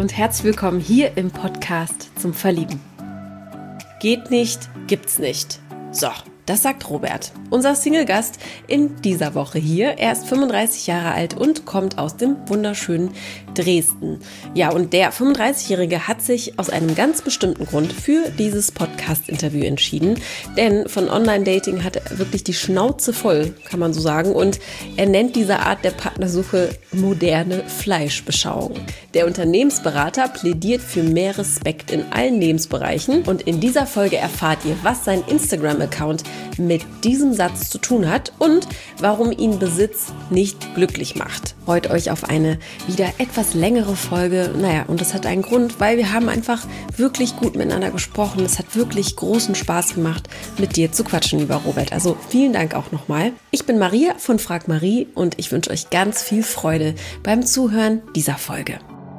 und herzlich willkommen hier im Podcast zum Verlieben. Geht nicht, gibt's nicht. So, das sagt Robert, unser Single-Gast in dieser Woche hier. Er ist 35 Jahre alt und kommt aus dem wunderschönen Dresden. Ja, und der 35-Jährige hat sich aus einem ganz bestimmten Grund für dieses Podcast-Interview entschieden. Denn von Online-Dating hat er wirklich die Schnauze voll, kann man so sagen. Und er nennt diese Art der Partnersuche moderne Fleischbeschauung. Der Unternehmensberater plädiert für mehr Respekt in allen Lebensbereichen. Und in dieser Folge erfahrt ihr, was sein Instagram-Account mit diesem Satz zu tun hat und warum ihn Besitz nicht glücklich macht. Freut euch auf eine wieder etwas längere Folge. Naja, und das hat einen Grund, weil wir haben einfach wirklich gut miteinander gesprochen. Es hat wirklich großen Spaß gemacht, mit dir zu quatschen, lieber Robert. Also vielen Dank auch nochmal. Ich bin Maria von Frag Marie und ich wünsche euch ganz viel Freude beim Zuhören dieser Folge.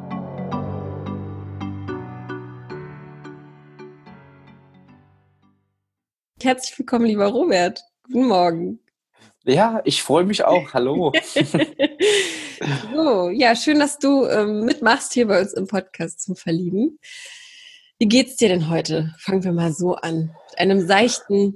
Herzlich willkommen, lieber Robert. Guten Morgen. Ja, ich freue mich auch. Hallo. So, ja, schön, dass du mitmachst hier bei uns im Podcast zum Verlieben. Wie geht's dir denn heute? Fangen wir mal so an. Mit einem seichten.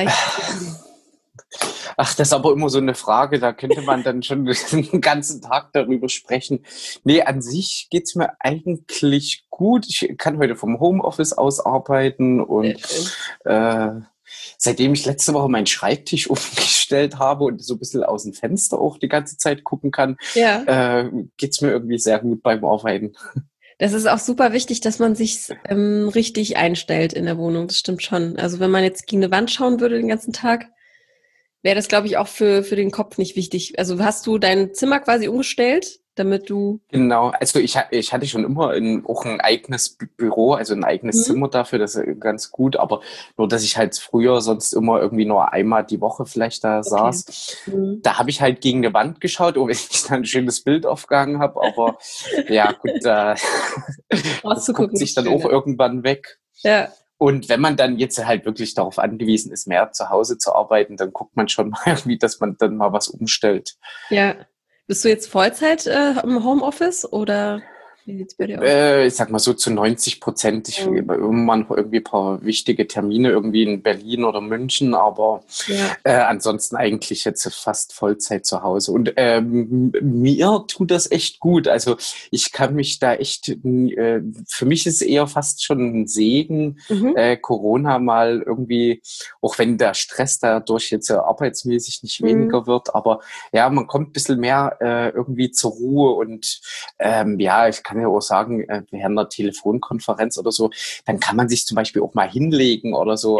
Ach, das ist aber immer so eine Frage, da könnte man dann schon den ganzen Tag darüber sprechen. Nee, an sich geht's mir eigentlich gut. Ich kann heute vom Homeoffice aus arbeiten und seitdem ich letzte Woche meinen Schreibtisch umgestellt habe und so ein bisschen aus dem Fenster auch die ganze Zeit gucken kann, geht's mir irgendwie sehr gut beim Arbeiten. Das ist auch super wichtig, dass man sich richtig einstellt in der Wohnung. Das stimmt schon. Also wenn man jetzt gegen eine Wand schauen würde den ganzen Tag, wäre das, glaube ich, auch für den Kopf nicht wichtig. Also hast du dein Zimmer quasi umgestellt, damit du... Genau, also ich hatte schon immer auch ein eigenes Büro, also ein eigenes Zimmer dafür, das ist ganz gut, aber nur, dass ich halt früher sonst immer irgendwie nur einmal die Woche vielleicht da saß. Da habe ich halt gegen eine Wand geschaut, wenn ich dann ein schönes Bild aufgehangen habe, aber ja gut, das guckt sich dann auch irgendwann weg. Ja. Und wenn man dann jetzt halt wirklich darauf angewiesen ist, mehr zu Hause zu arbeiten, dann guckt man schon mal irgendwie, dass man dann mal was umstellt. Ja. Bist du jetzt Vollzeit im Homeoffice oder wie sieht's bei dir aus? Ich sag mal so zu 90%. Ich habe immer noch irgendwie ein paar wichtige Termine irgendwie in Berlin oder München, aber ansonsten eigentlich jetzt fast Vollzeit zu Hause. Und mir tut das echt gut. Also ich kann mich da echt, für mich ist es eher fast schon ein Segen, Corona mal irgendwie, auch wenn der Stress dadurch jetzt arbeitsmäßig nicht weniger wird, aber ja, man kommt ein bisschen mehr irgendwie zur Ruhe und ich kann ja auch sagen, während einer Telefonkonferenz oder so, dann kann man sich zum Beispiel auch mal hinlegen oder so.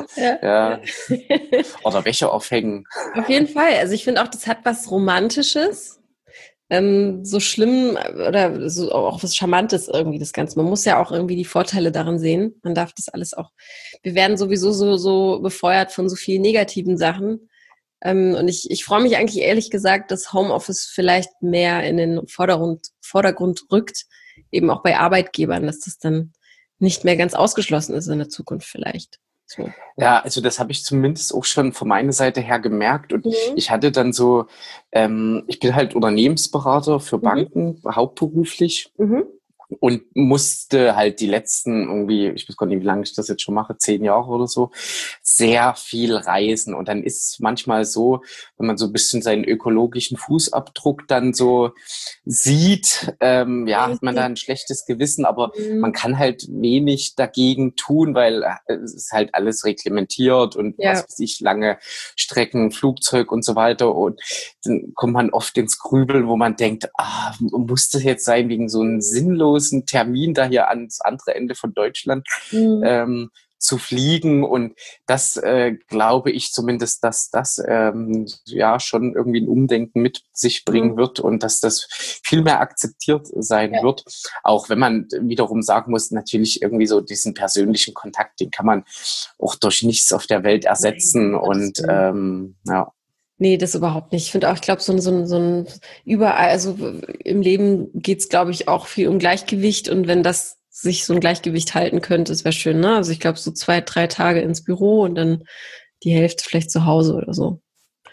Oder Wäsche aufhängen. Auf jeden Fall. Also ich finde auch, das hat was Romantisches. So schlimm oder so auch was Charmantes irgendwie, das Ganze. Man muss ja auch irgendwie die Vorteile darin sehen. Man darf das alles auch, wir werden sowieso so befeuert von so vielen negativen Sachen. Und ich freue mich eigentlich ehrlich gesagt, dass Homeoffice vielleicht mehr in den Vordergrund rückt, eben auch bei Arbeitgebern, dass das dann nicht mehr ganz ausgeschlossen ist in der Zukunft vielleicht. So. Ja, also das habe ich zumindest auch schon von meiner Seite her gemerkt und ich hatte dann so, ich bin halt Unternehmensberater für Banken, hauptberuflich. Und musste halt die letzten irgendwie, ich weiß gar nicht, wie lange ich das jetzt schon mache, 10 Jahre oder so, sehr viel reisen. Und dann ist es manchmal so, wenn man so ein bisschen seinen ökologischen Fußabdruck dann so sieht, hat man da ein schlechtes Gewissen, aber man kann halt wenig dagegen tun, weil es ist halt alles reglementiert und was weiß ich, lange Strecken, Flugzeug und so weiter. Und dann kommt man oft ins Grübeln, wo man denkt, muss das jetzt sein wegen so einem sinnlosen Termin da hier ans andere Ende von Deutschland zu fliegen. Und das glaube ich zumindest, dass das schon irgendwie ein Umdenken mit sich bringen wird und dass das viel mehr akzeptiert sein wird. Auch wenn man wiederum sagen muss, natürlich irgendwie so diesen persönlichen Kontakt, den kann man auch durch nichts auf der Welt ersetzen. Und Nee, das überhaupt nicht. Ich finde auch, ich glaube, so ein überall, also im Leben geht's, glaube ich, auch viel um Gleichgewicht und wenn das sich so ein Gleichgewicht halten könnte, das wäre schön, ne? Also ich glaube, so 2-3 Tage ins Büro und dann die Hälfte vielleicht zu Hause oder so.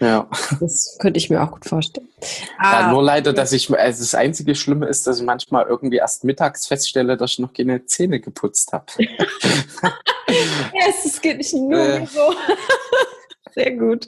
Ja. Das könnte ich mir auch gut vorstellen. Ja, nur leider, dass also das einzige Schlimme ist, dass ich manchmal irgendwie erst mittags feststelle, dass ich noch keine Zähne geputzt habe. Yes, es geht nicht nur so. Sehr gut.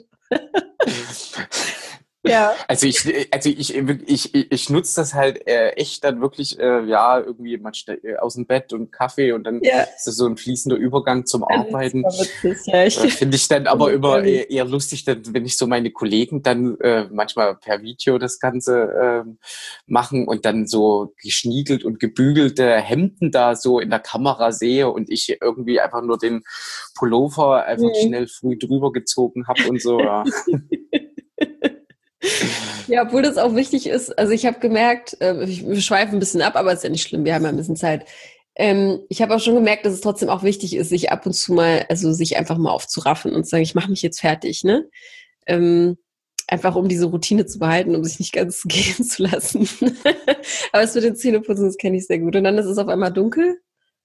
Ja. Also ich nutze das halt echt dann wirklich, ja, irgendwie manchmal aus dem Bett und Kaffee und dann ist das so ein fließender Übergang zum Arbeiten. Finde ich dann aber immer eher lustig, wenn ich so meine Kollegen dann manchmal per Video das Ganze machen und dann so geschniegelt und gebügelte Hemden da so in der Kamera sehe und ich irgendwie einfach nur den Pullover einfach schnell früh drüber gezogen habe und so. Ja. Ja, obwohl das auch wichtig ist. Also ich habe gemerkt, wir schweifen ein bisschen ab, aber ist ja nicht schlimm, wir haben ja ein bisschen Zeit. Ich habe auch schon gemerkt, dass es trotzdem auch wichtig ist, sich ab und zu mal, also sich einfach mal aufzuraffen und zu sagen, ich mache mich jetzt fertig, ne? Einfach um diese Routine zu behalten, um sich nicht ganz gehen zu lassen. Aber es mit den Zähneputzen, das kenne ich sehr gut. Und dann ist es auf einmal dunkel.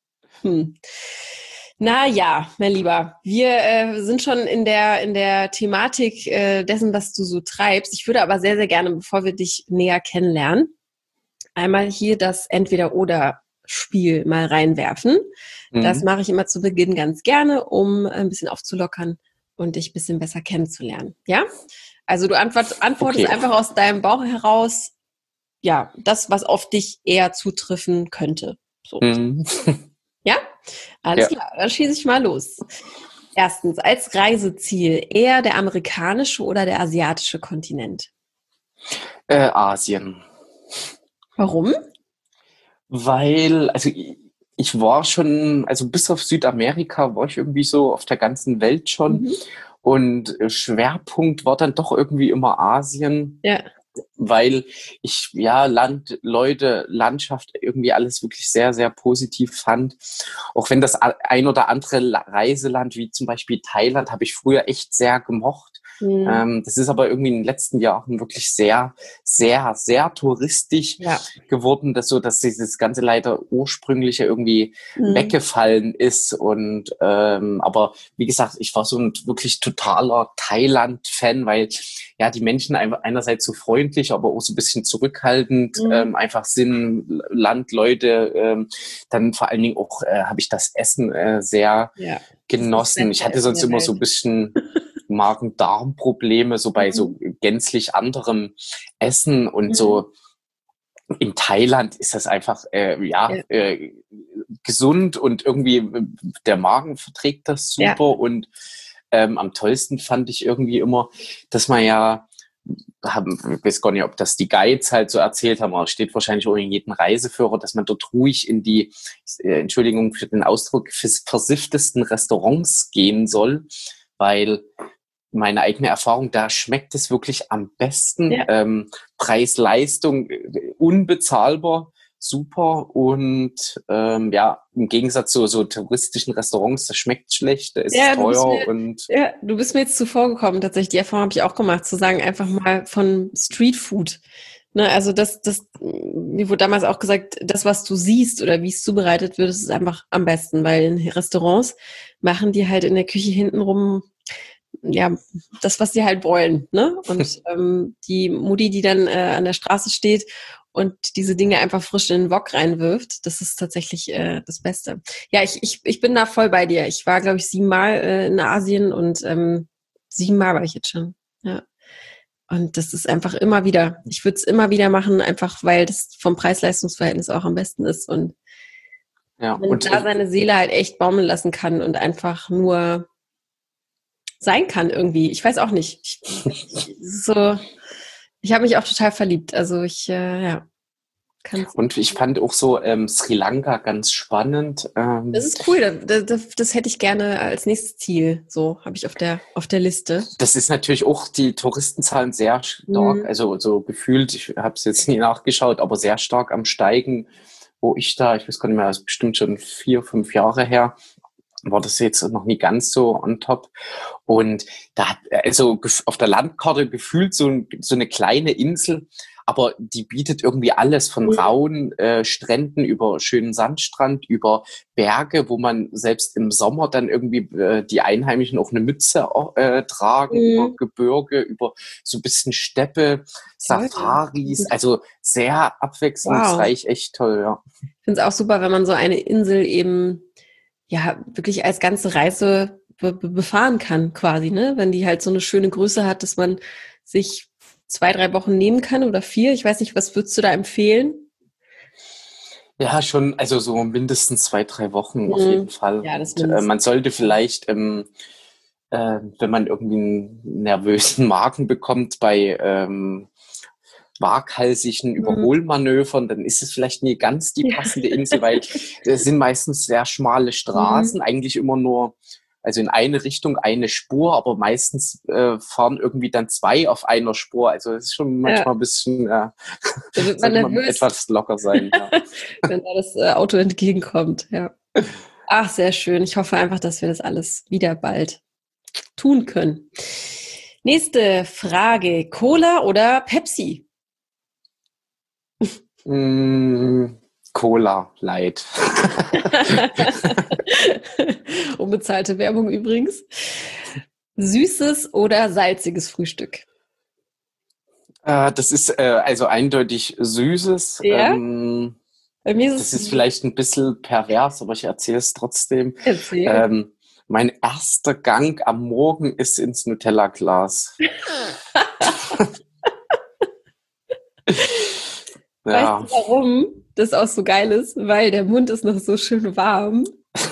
Na ja, mein Lieber, wir sind schon in der Thematik dessen, was du so treibst. Ich würde aber sehr, sehr gerne, bevor wir dich näher kennenlernen, einmal hier das Entweder-Oder-Spiel mal reinwerfen. Das mache ich immer zu Beginn ganz gerne, um ein bisschen aufzulockern und dich ein bisschen besser kennenzulernen. Ja? Also du antwortest einfach aus deinem Bauch heraus, ja, das, was auf dich eher zutreffen könnte. So. Ja? Alles klar, dann schieße ich mal los. Erstens, als Reiseziel eher der amerikanische oder der asiatische Kontinent? Asien. Warum? Weil, also ich war schon, also bis auf Südamerika war ich irgendwie so auf der ganzen Welt schon. Und Schwerpunkt war dann doch irgendwie immer Asien. Ja. Weil ich, ja, Land, Leute, Landschaft irgendwie alles wirklich sehr, sehr positiv fand. Auch wenn das ein oder andere Reiseland, wie zum Beispiel Thailand, habe ich früher echt sehr gemocht. Das ist aber irgendwie in den letzten Jahren wirklich sehr, sehr, sehr touristisch geworden, dass dieses ganze leider ursprüngliche irgendwie weggefallen ist. Und aber wie gesagt, ich war so ein wirklich totaler Thailand-Fan, weil ja die Menschen einerseits so freundlich, aber auch so ein bisschen zurückhaltend einfach sind, Land, Leute, dann vor allen Dingen auch habe ich das Essen sehr genossen. Ich hatte sonst immer so ein bisschen Magen-Darm-Probleme, so bei so gänzlich anderem Essen und so. In Thailand ist das einfach, gesund und irgendwie der Magen verträgt das super und am tollsten fand ich irgendwie immer, dass man ich weiß gar nicht, ob das die Guides halt so erzählt haben, aber steht wahrscheinlich auch in jedem Reiseführer, dass man dort ruhig in die, Entschuldigung für den Ausdruck, versifftesten Restaurants gehen soll, weil meine eigene Erfahrung, da schmeckt es wirklich am besten. Preis-Leistung unbezahlbar, super und im Gegensatz zu so touristischen Restaurants, das schmeckt schlecht, da ist es teuer du bist mir jetzt zuvor gekommen, tatsächlich, die Erfahrung habe ich auch gemacht, zu sagen, einfach mal von Streetfood. Ne, also mir wurde damals auch gesagt, das, was du siehst oder wie es zubereitet wird, ist einfach am besten, weil in Restaurants machen die halt in der Küche hintenrum das, was sie halt wollen, ne? Und die Mutti, die dann an der Straße steht und diese Dinge einfach frisch in den Wok reinwirft, das ist tatsächlich das Beste. Ja, ich bin da voll bei dir. Ich war, glaube ich, 7 Mal in Asien und 7 Mal war ich jetzt schon. Ja. Und das ist einfach immer wieder. Ich würde es immer wieder machen, einfach weil das vom Preis-Leistungs-Verhältnis auch am besten ist und man da seine Seele halt echt baumeln lassen kann und einfach nur sein kann irgendwie. Ich weiß auch nicht. Ich habe mich auch total verliebt. Also Und ich fand auch so Sri Lanka ganz spannend. Das ist cool. Das hätte ich gerne als nächstes Ziel. So habe ich auf der Liste. Das ist natürlich auch die Touristenzahlen sehr stark. Also so gefühlt, ich habe es jetzt nie nachgeschaut, aber sehr stark am Steigen. Ich weiß gar nicht mehr, das ist bestimmt schon 4, 5 Jahre her. War das jetzt noch nie ganz so on top. Und da hat also auf der Landkarte gefühlt so eine kleine Insel, aber die bietet irgendwie alles von rauen Stränden über schönen Sandstrand, über Berge, wo man selbst im Sommer dann irgendwie die Einheimischen auch eine Mütze tragen, über Gebirge, über so ein bisschen Steppe, Safaris, also sehr abwechslungsreich, echt toll, ja. Ich finde es auch super, wenn man so eine Insel eben ja wirklich als ganze Reise befahren kann quasi, ne? Wenn die halt so eine schöne Größe hat, dass man sich 2-3 Wochen nehmen kann oder 4. Ich weiß nicht, was würdest du da empfehlen? Ja, schon, also so mindestens 2-3 Wochen auf jeden Fall. Ja, das Und, man sollte vielleicht, wenn man irgendwie einen nervösen Magen bekommt bei waghalsigen Überholmanövern, dann ist es vielleicht nie ganz die passende Insel, weil es sind meistens sehr schmale Straßen, eigentlich immer nur, also in eine Richtung eine Spur, aber meistens fahren irgendwie dann 2 auf einer Spur. Also es ist schon manchmal ein bisschen, sollte man etwas locker sein. Ja. Wenn da das Auto entgegenkommt, ja. Ach, sehr schön. Ich hoffe einfach, dass wir das alles wieder bald tun können. Nächste Frage. Cola oder Pepsi? Cola Light. Unbezahlte Werbung übrigens. Süßes oder salziges Frühstück? Das ist also eindeutig Süßes. Ja? Bei mir das ist vielleicht ein bisschen pervers, aber ich erzähle es trotzdem. Erzähl. Mein erster Gang am Morgen ist ins Nutella-Glas. Ja. Weißt du, warum das auch so geil ist? Weil der Mund ist noch so schön warm.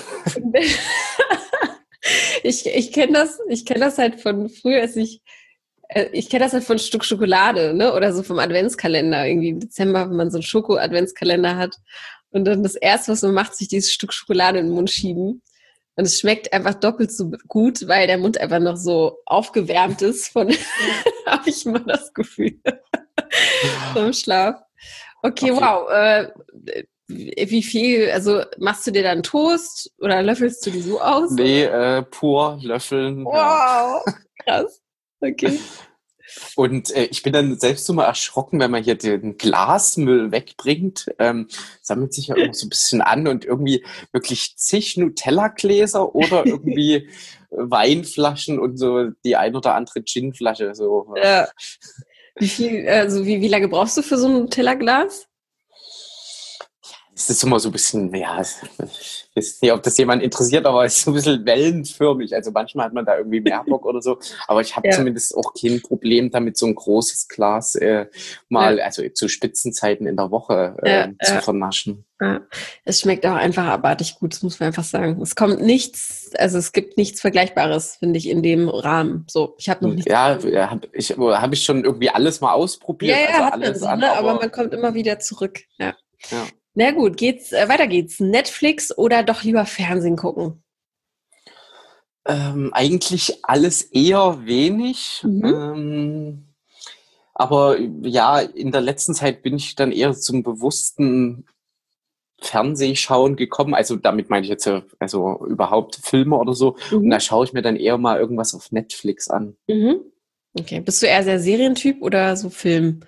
Ich kenne das halt von früher, als ich kenne das halt von Stück Schokolade, ne? Oder so vom Adventskalender, irgendwie im Dezember, wenn man so einen Schoko-Adventskalender hat. Und dann das Erste, was man macht, sich dieses Stück Schokolade in den Mund schieben. Und es schmeckt einfach doppelt so gut, weil der Mund einfach noch so aufgewärmt ist von, habe ich immer das Gefühl, vom Schlaf. Okay, wow. Wie viel, also machst du dir dann Toast oder löffelst du die so aus? Nee, pur löffeln. Wow, ja. Krass. Okay. Und ich bin dann selbst so mal erschrocken, wenn man hier den Glasmüll wegbringt, sammelt sich ja immer so ein bisschen an und irgendwie wirklich zig Nutella-Gläser oder irgendwie Weinflaschen und so die ein oder andere Ginflasche. So. Ja. Wie lange brauchst du für so ein Nutella-Glas? Es ist immer so ein bisschen, ja, ich weiß nicht, ob das jemand interessiert, aber es ist so ein bisschen wellenförmig. Also manchmal hat man da irgendwie mehr Bock oder so. Aber ich habe zumindest auch kein Problem damit, so ein großes Glas also zu Spitzenzeiten in der Woche zu vernaschen. Ja. Es schmeckt auch einfach abartig gut, das muss man einfach sagen. Es kommt nichts, also es gibt nichts Vergleichbares, finde ich, in dem Rahmen. So, ich habe noch nichts. Ja, hab ich schon irgendwie alles mal ausprobiert. Ja, also hat alles man so, ne? Aber man kommt immer wieder zurück. Ja. Ja. Na gut, weiter geht's. Netflix oder doch lieber Fernsehen gucken? Eigentlich alles eher wenig. Aber ja, in der letzten Zeit bin ich dann eher zum bewussten Fernsehschauen gekommen. Also damit meine ich jetzt also überhaupt Filme oder so. Und da schaue ich mir dann eher mal irgendwas auf Netflix an. Okay. Bist du eher sehr Serientyp oder so Film?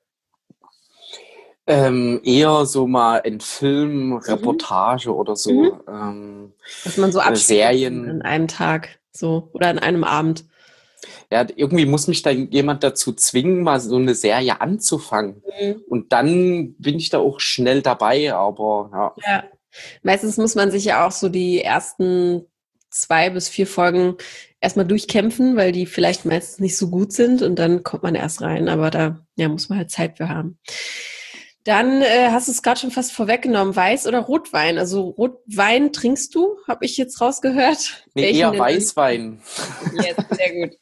Eher so mal ein Film, Reportage oder so. Dass man so abschließt Serien an einem Tag so oder an einem Abend. Ja, irgendwie muss mich da jemand dazu zwingen, mal so eine Serie anzufangen. Und dann bin ich da auch schnell dabei, aber ja. Meistens muss man sich ja auch so die ersten 2 bis 4 Folgen erstmal durchkämpfen, weil die vielleicht meistens nicht so gut sind und dann kommt man erst rein. Aber da muss man halt Zeit für haben. Dann hast du es gerade schon fast vorweggenommen. Weiß oder Rotwein? Also Rotwein trinkst du, habe ich jetzt rausgehört. Nee, eher Weißwein. Jetzt, sehr gut.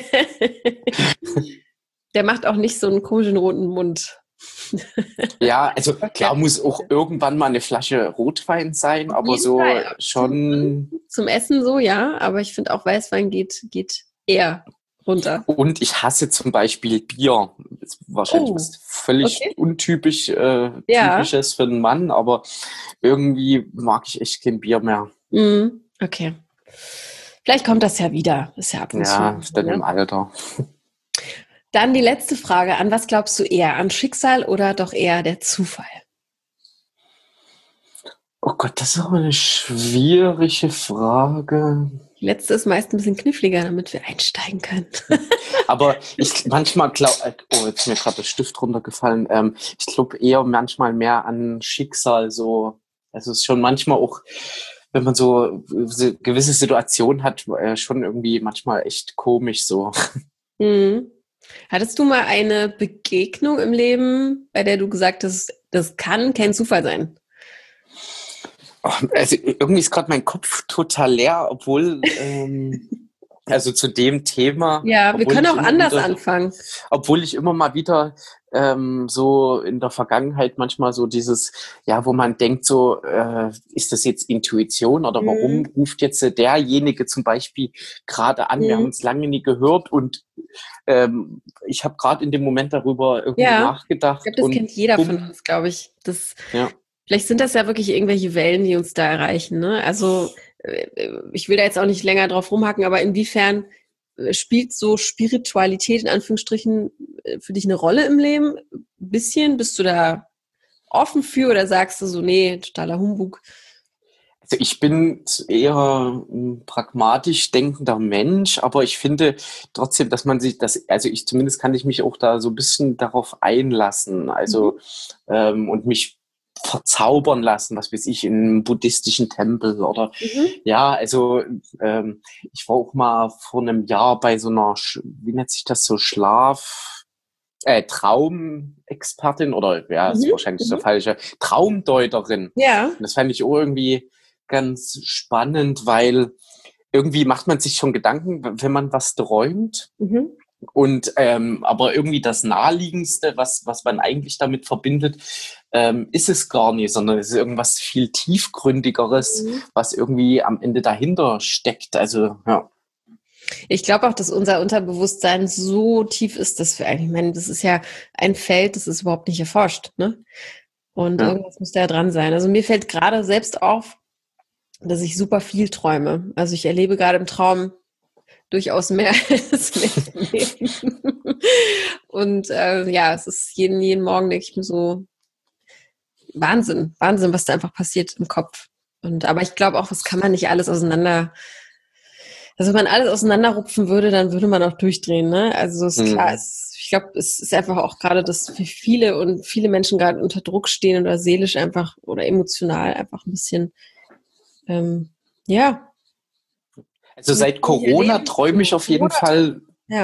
Der macht auch nicht so einen komischen roten Mund. Ja, also klar muss auch irgendwann mal eine Flasche Rotwein sein, aber so Fall, schon... Zum Essen so, ja, aber ich finde auch Weißwein geht eher runter. Und ich hasse zum Beispiel Bier. Das ist wahrscheinlich was völlig untypisch Typisches für einen Mann, aber irgendwie mag ich echt kein Bier mehr. Okay. Vielleicht kommt das ja wieder. Ist ja ab und zu. Ja, dann im Alter. Dann die letzte Frage. An was glaubst du eher? An Schicksal oder doch eher der Zufall? Oh Gott, das ist aber eine schwierige Frage. Die letzte ist meist ein bisschen kniffliger, damit wir einsteigen können. Aber ich manchmal glaube, oh, jetzt ist mir gerade der Stift runtergefallen. Ich glaube eher manchmal mehr an Schicksal. So, also es ist schon manchmal auch, wenn man so gewisse Situationen hat, schon irgendwie manchmal echt komisch so. Mhm. Hattest du mal eine Begegnung im Leben, bei der du gesagt hast, das kann kein Zufall sein? Also irgendwie ist gerade mein Kopf total leer, obwohl, also zu dem Thema. Ja, wir können auch anders anfangen. Obwohl ich immer mal wieder so in der Vergangenheit manchmal so dieses, ja, wo man denkt so, ist das jetzt Intuition oder warum ruft jetzt derjenige zum Beispiel gerade an? Wir haben uns lange nie gehört und ich habe gerade in dem Moment darüber irgendwie nachgedacht. Ich glaube, das kennt jeder von uns, glaube ich. Vielleicht sind das ja wirklich irgendwelche Wellen, die uns da erreichen, ne? Also ich will da jetzt auch nicht länger drauf rumhacken, aber inwiefern spielt so Spiritualität in Anführungsstrichen für dich eine Rolle im Leben? Ein bisschen? Bist du da offen für oder sagst du so, nee, totaler Humbug? Also ich bin eher ein pragmatisch denkender Mensch, aber ich finde trotzdem, dass man sich das, also ich zumindest kann ich mich auch da so ein bisschen darauf einlassen, also und mich verzaubern lassen, was weiß ich, in einem buddhistischen Tempel oder ja, also ich war auch mal vor einem Jahr bei so einer, wie nennt sich das so, Traumexpertin oder ja, ist wahrscheinlich der falsche, Traumdeuterin. Ja. Und das fand ich auch irgendwie ganz spannend, weil irgendwie macht man sich schon Gedanken, wenn man was träumt. Und aber irgendwie das Naheliegendste, was man eigentlich damit verbindet, ist es gar nicht, sondern es ist irgendwas viel tiefgründigeres, was irgendwie am Ende dahinter steckt. Also ja. Ich glaube auch, dass unser Unterbewusstsein so tief ist, dass wir eigentlich, ich meine, das ist ja ein Feld, das ist überhaupt nicht erforscht, ne? Und irgendwas muss da ja dran sein. Also mir fällt gerade selbst auf, dass ich super viel träume. Also ich erlebe gerade im Traum durchaus mehr als im Leben. Und es ist jeden Morgen, denke ich mir so, Wahnsinn, was da einfach passiert im Kopf. Aber ich glaube auch, das kann man nicht alles auseinander. Also wenn man alles auseinanderrupfen würde, dann würde man auch durchdrehen, ne? Also ist klar, ich glaube, es ist einfach auch gerade, dass für viele Menschen gerade unter Druck stehen oder seelisch einfach oder emotional einfach ein bisschen, Also seit Corona träume ich auf jeden Fall,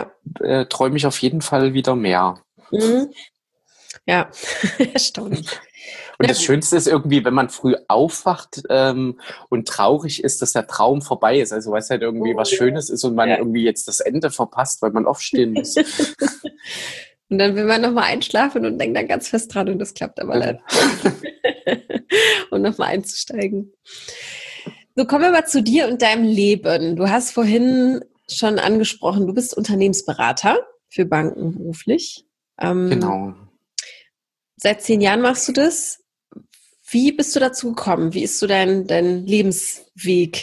wieder mehr. Ja, erstaunlich. Und das Schönste ist irgendwie, wenn man früh aufwacht und traurig ist, dass der Traum vorbei ist. Also weil es halt irgendwie was Schönes ist und man irgendwie jetzt das Ende verpasst, weil man aufstehen muss. Und dann will man nochmal einschlafen und denkt dann ganz fest dran und das klappt aber leider. Und nochmal einzusteigen. So, kommen wir mal zu dir und deinem Leben. Du hast vorhin schon angesprochen, du bist Unternehmensberater für Banken beruflich. Genau. Seit 10 Jahren machst du das. Wie bist du dazu gekommen? Wie ist so dein Lebensweg?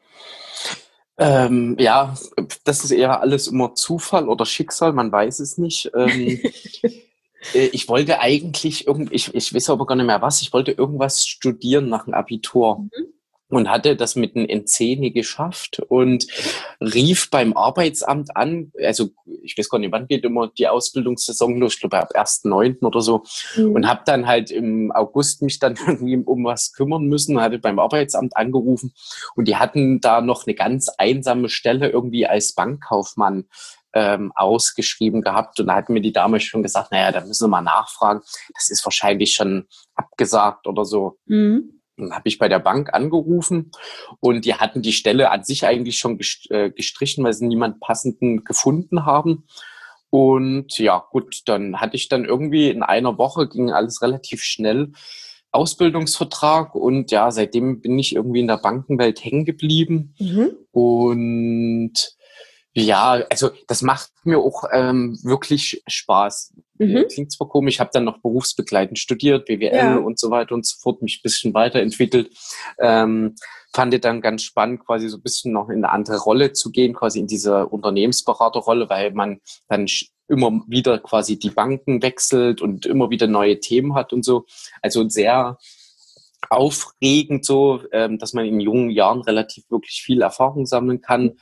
Ja, das ist eher alles immer Zufall oder Schicksal, man weiß es nicht. Ich wollte eigentlich ich weiß aber gar nicht mehr was, ich wollte irgendwas studieren nach dem Abitur. Und hatte das mit einem NC nie geschafft und rief beim Arbeitsamt an, also ich weiß gar nicht, wann geht immer die Ausbildungssaison los, ich glaube ab 1.9. oder so, und habe dann halt im August mich dann irgendwie um was kümmern müssen, hatte beim Arbeitsamt angerufen und die hatten da noch eine ganz einsame Stelle irgendwie als Bankkaufmann ausgeschrieben gehabt und da hat mir die Dame schon gesagt, naja, da müssen wir mal nachfragen, das ist wahrscheinlich schon abgesagt oder so. Dann habe ich bei der Bank angerufen und die hatten die Stelle an sich eigentlich schon gestrichen, weil sie niemand passenden gefunden haben. Und ja, gut, dann hatte ich dann irgendwie in einer Woche, ging alles relativ schnell, Ausbildungsvertrag und ja, seitdem bin ich irgendwie in der Bankenwelt hängen geblieben. Und ja, also das macht mir auch wirklich Spaß. Klingt zwar komisch, ich habe dann noch berufsbegleitend studiert, BWL und so weiter und so fort, mich ein bisschen weiterentwickelt. Fand ich dann ganz spannend, quasi so ein bisschen noch in eine andere Rolle zu gehen, quasi in diese Unternehmensberaterrolle, weil man dann immer wieder quasi die Banken wechselt und immer wieder neue Themen hat und so. Also sehr aufregend so, dass man in jungen Jahren relativ wirklich viel Erfahrung sammeln kann.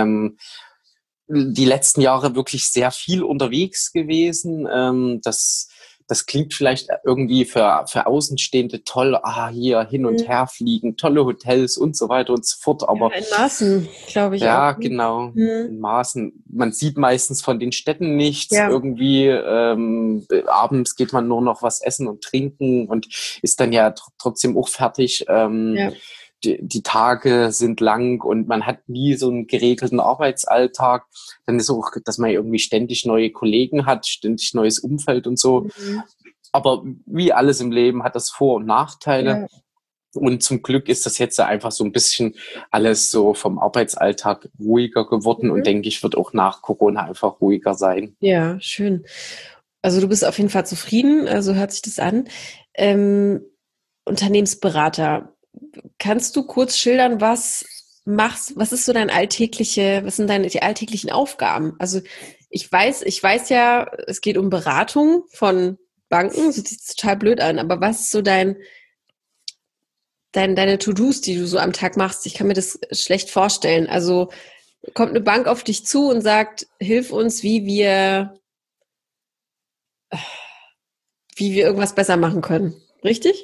Die letzten Jahre wirklich sehr viel unterwegs gewesen. Das klingt vielleicht irgendwie für Außenstehende toll, hier hin und her fliegen, tolle Hotels und so weiter und so fort. Aber in Maßen, glaube ich auch. ja, genau, in Maßen. Man sieht meistens von den Städten nichts. Ja. Irgendwie abends geht man nur noch was essen und trinken und ist dann ja trotzdem auch fertig. Die Tage sind lang und man hat nie so einen geregelten Arbeitsalltag. Dann ist auch, dass man irgendwie ständig neue Kollegen hat, ständig neues Umfeld und so. Aber wie alles im Leben hat das Vor- und Nachteile. Ja. Und zum Glück ist das jetzt einfach so ein bisschen alles so vom Arbeitsalltag ruhiger geworden und denke ich, wird auch nach Corona einfach ruhiger sein. Ja, schön. Also du bist auf jeden Fall zufrieden, also hört sich das an. Unternehmensberater. Kannst du kurz schildern, was ist so was sind die alltäglichen Aufgaben? Also ich weiß ja, es geht um Beratung von Banken, das sieht total blöd an, aber was ist so deine To-Dos, die du so am Tag machst? Ich kann mir das schlecht vorstellen. Also kommt eine Bank auf dich zu und sagt, hilf uns, wie wir irgendwas besser machen können. Richtig?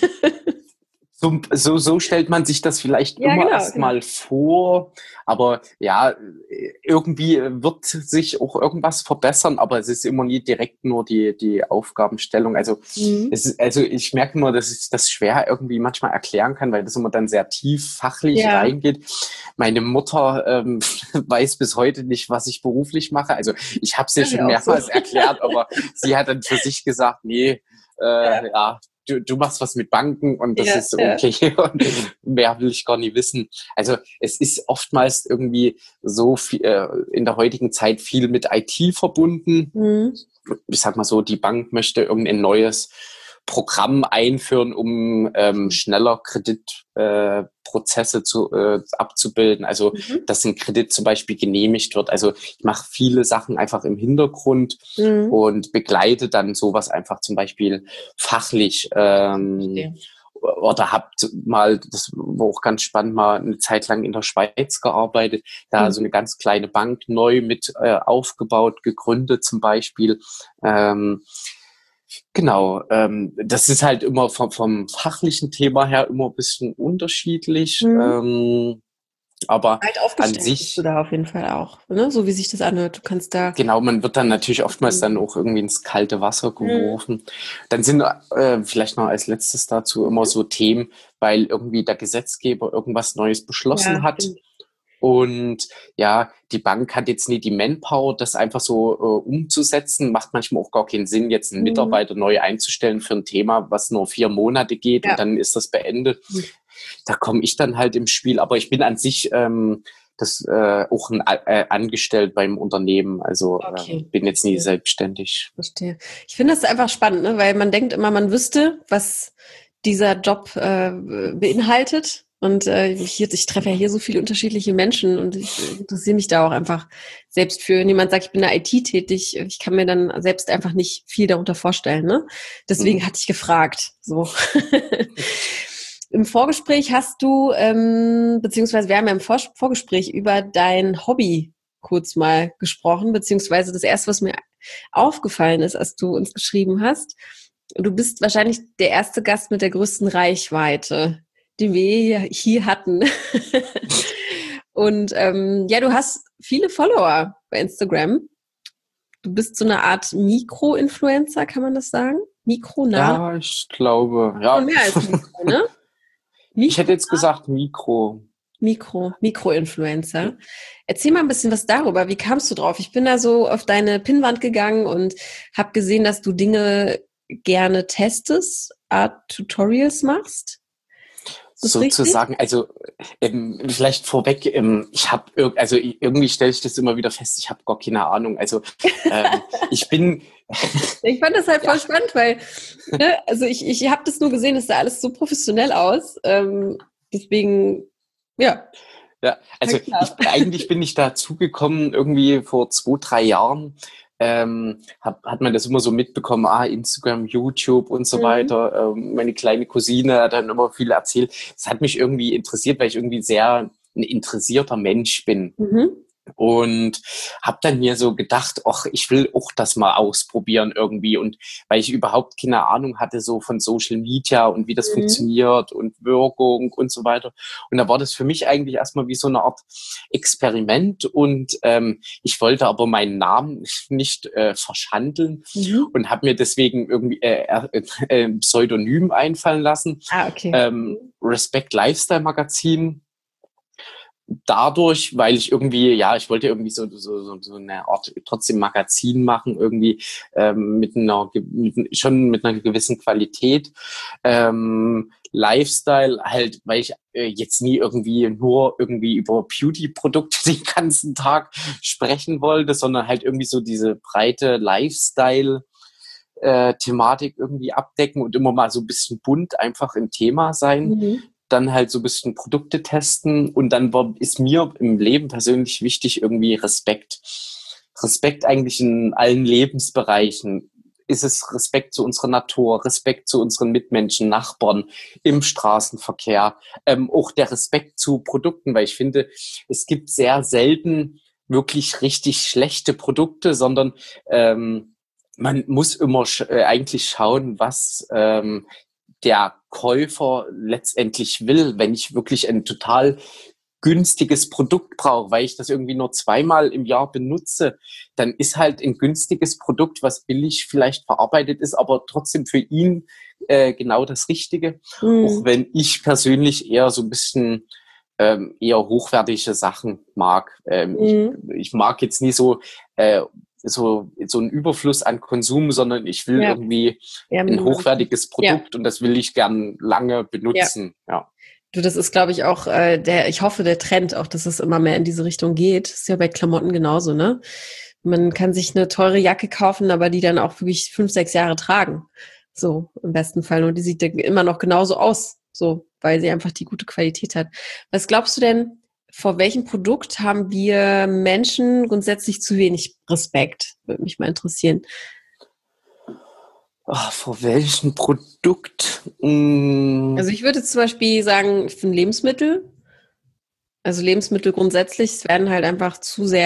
So stellt man sich das vielleicht immer erstmal vor, aber ja, irgendwie wird sich auch irgendwas verbessern, aber es ist immer nie direkt nur die Aufgabenstellung. Also ich merke immer, dass ich das schwer irgendwie manchmal erklären kann, weil das immer dann sehr tief fachlich reingeht. Meine Mutter weiß bis heute nicht, was ich beruflich mache. Also ich habe es ihr schon mehrmals erklärt, aber sie hat dann für sich gesagt, nee, Du machst was mit Banken und das ist okay und mehr will ich gar nicht wissen. Also es ist oftmals irgendwie so viel, in der heutigen Zeit viel mit IT verbunden. Ich sag mal so, die Bank möchte irgendein neues Programm einführen, um schneller Kreditprozesse abzubilden. Also dass ein Kredit zum Beispiel genehmigt wird. Also ich mache viele Sachen einfach im Hintergrund und begleite dann sowas einfach zum Beispiel fachlich. Oder habt mal, das war auch ganz spannend, mal eine Zeit lang in der Schweiz gearbeitet, da so eine ganz kleine Bank neu mit aufgebaut, gegründet zum Beispiel. Genau, das ist halt immer vom fachlichen Thema her immer ein bisschen unterschiedlich. Aber an sich bist du da auf jeden Fall auch, ne? So wie sich das anhört. Du kannst da. Genau, man wird dann natürlich oftmals dann auch irgendwie ins kalte Wasser geworfen. Dann sind vielleicht noch als letztes dazu immer so Themen, weil irgendwie der Gesetzgeber irgendwas Neues beschlossen hat. Stimmt. Und ja, die Bank hat jetzt nie die Manpower, das einfach so umzusetzen. Macht manchmal auch gar keinen Sinn, jetzt einen Mitarbeiter neu einzustellen für ein Thema, was nur 4 Monate geht und dann ist das beendet. Da komme ich dann halt im Spiel. Aber ich bin an sich auch angestellt beim Unternehmen. Also bin jetzt nie selbstständig. Verstehe. Ich finde das einfach spannend, ne? Weil man denkt immer, man wüsste, was dieser Job beinhaltet. Und ich treffe ja hier so viele unterschiedliche Menschen und ich interessiere mich da auch einfach selbst für. Wenn jemand sagt, ich bin in der IT tätig, ich kann mir dann selbst einfach nicht viel darunter vorstellen. Ne? Deswegen hatte ich gefragt. So. Im Vorgespräch hast du, beziehungsweise wir haben ja im Vorgespräch über dein Hobby kurz mal gesprochen, beziehungsweise das erste, was mir aufgefallen ist, als du uns geschrieben hast, du bist wahrscheinlich der erste Gast mit der größten Reichweite, die wir hier hatten. Und du hast viele Follower bei Instagram. Du bist so eine Art Mikro-Influencer, kann man das sagen? Mikro-nah? Ja, ich glaube, ja. Und mehr als Mikro, ne? Ich hätte jetzt gesagt Mikro-Influencer. Erzähl mal ein bisschen was darüber. Wie kamst du drauf? Ich bin da so auf deine Pinnwand gegangen und habe gesehen, dass du Dinge gerne testest, Art Tutorials machst. Sozusagen, also vielleicht vorweg, irgendwie stelle ich das immer wieder fest, ich habe gar keine Ahnung. Also ich bin... Ich fand das halt voll spannend, weil also ich habe das nur gesehen, es sah alles so professionell aus. Deswegen, ja. Ja, also eigentlich bin ich dazu gekommen irgendwie vor 2-3 Jahren, hat man das immer so mitbekommen, Instagram, YouTube und so weiter. Meine kleine Cousine hat dann immer viel erzählt. Das hat mich irgendwie interessiert, weil ich irgendwie sehr ein interessierter Mensch bin. Und habe dann mir so gedacht, ach, ich will auch das mal ausprobieren irgendwie. Und weil ich überhaupt keine Ahnung hatte so von Social Media und wie das funktioniert und Wirkung und so weiter. Und da war das für mich eigentlich erstmal wie so eine Art Experiment. Und ich wollte aber meinen Namen nicht verschandeln und habe mir deswegen irgendwie Pseudonym einfallen lassen. Okay. Respect Lifestyle Magazin. Dadurch, weil ich irgendwie, ich wollte irgendwie so eine Art trotzdem Magazin machen, irgendwie schon mit einer gewissen Qualität. Lifestyle halt, weil ich jetzt nie irgendwie nur irgendwie über Beauty-Produkte den ganzen Tag sprechen wollte, sondern halt irgendwie so diese breite Lifestyle-Thematik irgendwie abdecken und immer mal so ein bisschen bunt einfach im Thema sein. Dann halt so ein bisschen Produkte testen und dann ist mir im Leben persönlich wichtig irgendwie Respekt. Respekt eigentlich in allen Lebensbereichen. Ist es Respekt zu unserer Natur, Respekt zu unseren Mitmenschen, Nachbarn, im Straßenverkehr, auch der Respekt zu Produkten, weil ich finde, es gibt sehr selten wirklich richtig schlechte Produkte, sondern man muss immer eigentlich schauen, was der Käufer letztendlich will, wenn ich wirklich ein total günstiges Produkt brauche, weil ich das irgendwie nur 2-mal im Jahr benutze, dann ist halt ein günstiges Produkt, was billig vielleicht verarbeitet ist, aber trotzdem für ihn genau das Richtige. Auch wenn ich persönlich eher so ein bisschen eher hochwertige Sachen mag. Ich mag jetzt nie so einen Überfluss an Konsum, sondern ich will irgendwie ein hochwertiges Produkt und das will ich gern lange benutzen. Ja. Du, das ist, glaube ich, auch ich hoffe, der Trend auch, dass es immer mehr in diese Richtung geht. Das ist ja bei Klamotten genauso, ne? Man kann sich eine teure Jacke kaufen, aber die dann auch wirklich 5, 6 Jahre tragen. So, im besten Fall. Und die sieht immer noch genauso aus, so, weil sie einfach die gute Qualität hat. Was glaubst du denn, vor welchem Produkt haben wir Menschen grundsätzlich zu wenig Respekt? Würde mich mal interessieren. Vor welchem Produkt? Also ich würde zum Beispiel sagen, für Lebensmittel. Also Lebensmittel grundsätzlich, es werden halt einfach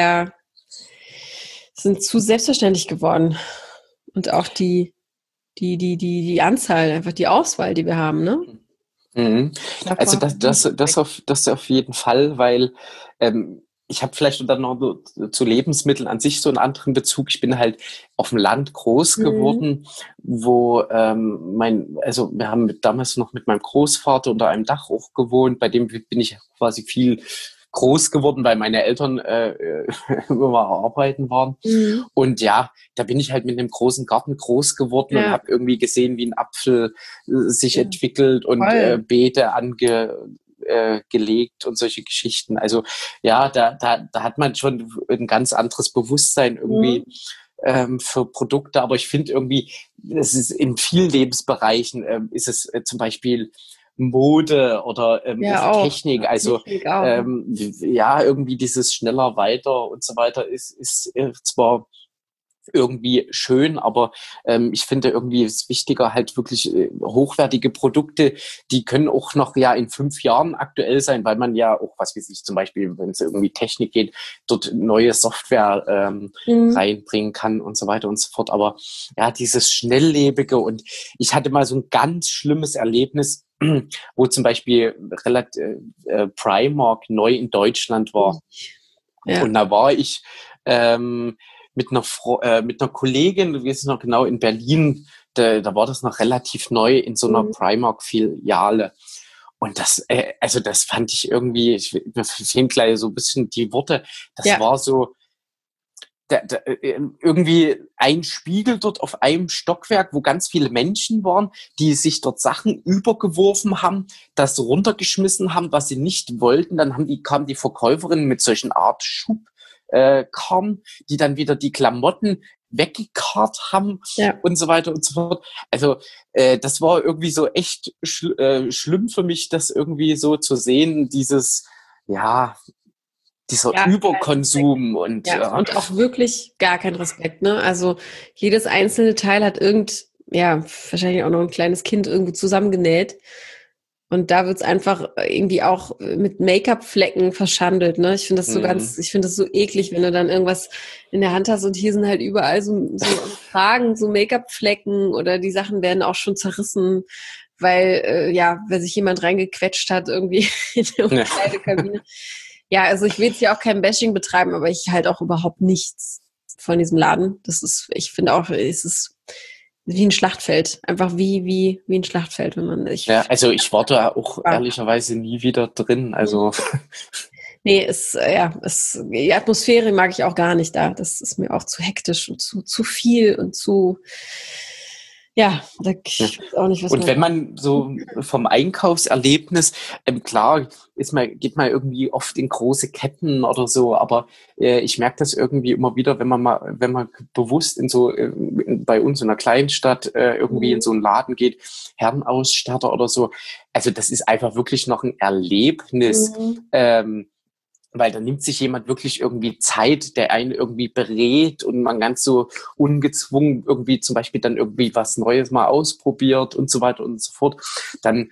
sind zu selbstverständlich geworden. Und auch die Anzahl, einfach die Auswahl, die wir haben, ne? Also das auf jeden Fall, weil ich habe vielleicht dann noch zu Lebensmitteln an sich so einen anderen Bezug. Ich bin halt auf dem Land groß geworden, wo wir haben damals noch mit meinem Großvater unter einem Dach auch gewohnt, bei dem bin ich quasi viel groß geworden, weil meine Eltern immer arbeiten waren. Und ja, da bin ich halt mit einem großen Garten groß geworden und habe irgendwie gesehen, wie ein Apfel sich entwickelt und Beete gelegt und solche Geschichten. Also ja, da hat man schon ein ganz anderes Bewusstsein irgendwie für Produkte. Aber ich finde irgendwie, es ist in vielen Lebensbereichen ist es zum Beispiel Mode oder Technik, also Technik auch. irgendwie dieses schneller weiter und so weiter ist zwar irgendwie schön, aber ich finde irgendwie ist wichtiger halt wirklich hochwertige Produkte, die können auch noch in 5 Jahren aktuell sein, weil man ja auch, was weiß ich, zum Beispiel, wenn es irgendwie Technik geht, dort neue Software reinbringen kann und so weiter und so fort. Aber ja, dieses Schnelllebige, und ich hatte mal so ein ganz schlimmes Erlebnis, wo zum Beispiel Primark neu in Deutschland war. Und da war ich mit einer Kollegin, du weißt noch genau, in Berlin, da war das noch relativ neu in so einer Primark-Filiale. Und das fand ich irgendwie, mir fehlen gleich so ein bisschen die Worte, das war so, irgendwie ein Spiegel dort auf einem Stockwerk, wo ganz viele Menschen waren, die sich dort Sachen übergeworfen haben, das runtergeschmissen haben, was sie nicht wollten. Dann kam die Verkäuferin mit solchen Art Schubkarren, die dann wieder die Klamotten weggekarrt haben und so weiter und so fort. Also das war irgendwie so echt schlimm für mich, das irgendwie so zu sehen, dieses dieser Überkonsum und und auch wirklich gar kein Respekt, ne? Also jedes einzelne Teil hat wahrscheinlich auch noch ein kleines Kind irgendwo zusammengenäht. Und da wird's einfach irgendwie auch mit Make-up-Flecken verschandelt, ne? Ich finde das ich finde das so eklig, wenn du dann irgendwas in der Hand hast und hier sind halt überall so Kragen, so Make-up-Flecken oder die Sachen werden auch schon zerrissen, weil sich jemand reingequetscht hat irgendwie in der Umkleidekabine. Ja, also ich will jetzt hier auch kein Bashing betreiben, aber ich halt auch überhaupt nichts von diesem Laden. Ich finde auch, es ist wie ein Schlachtfeld. Einfach wie ein Schlachtfeld, wenn man also ich war da auch ehrlicherweise nie wieder drin. Also nee, die Atmosphäre mag ich auch gar nicht da. Das ist mir auch zu hektisch und zu viel und zu ich weiß auch nicht, was. Und wenn man so vom Einkaufserlebnis, klar, geht man irgendwie oft in große Ketten oder so, aber ich merke das irgendwie immer wieder, wenn man bewusst in so bei uns in einer Kleinstadt irgendwie in so einen Laden geht, Herrenausstatter oder so, also das ist einfach wirklich noch ein Erlebnis. Weil da nimmt sich jemand wirklich irgendwie Zeit, der einen irgendwie berät und man ganz so ungezwungen irgendwie zum Beispiel dann irgendwie was Neues mal ausprobiert und so weiter und so fort. Dann,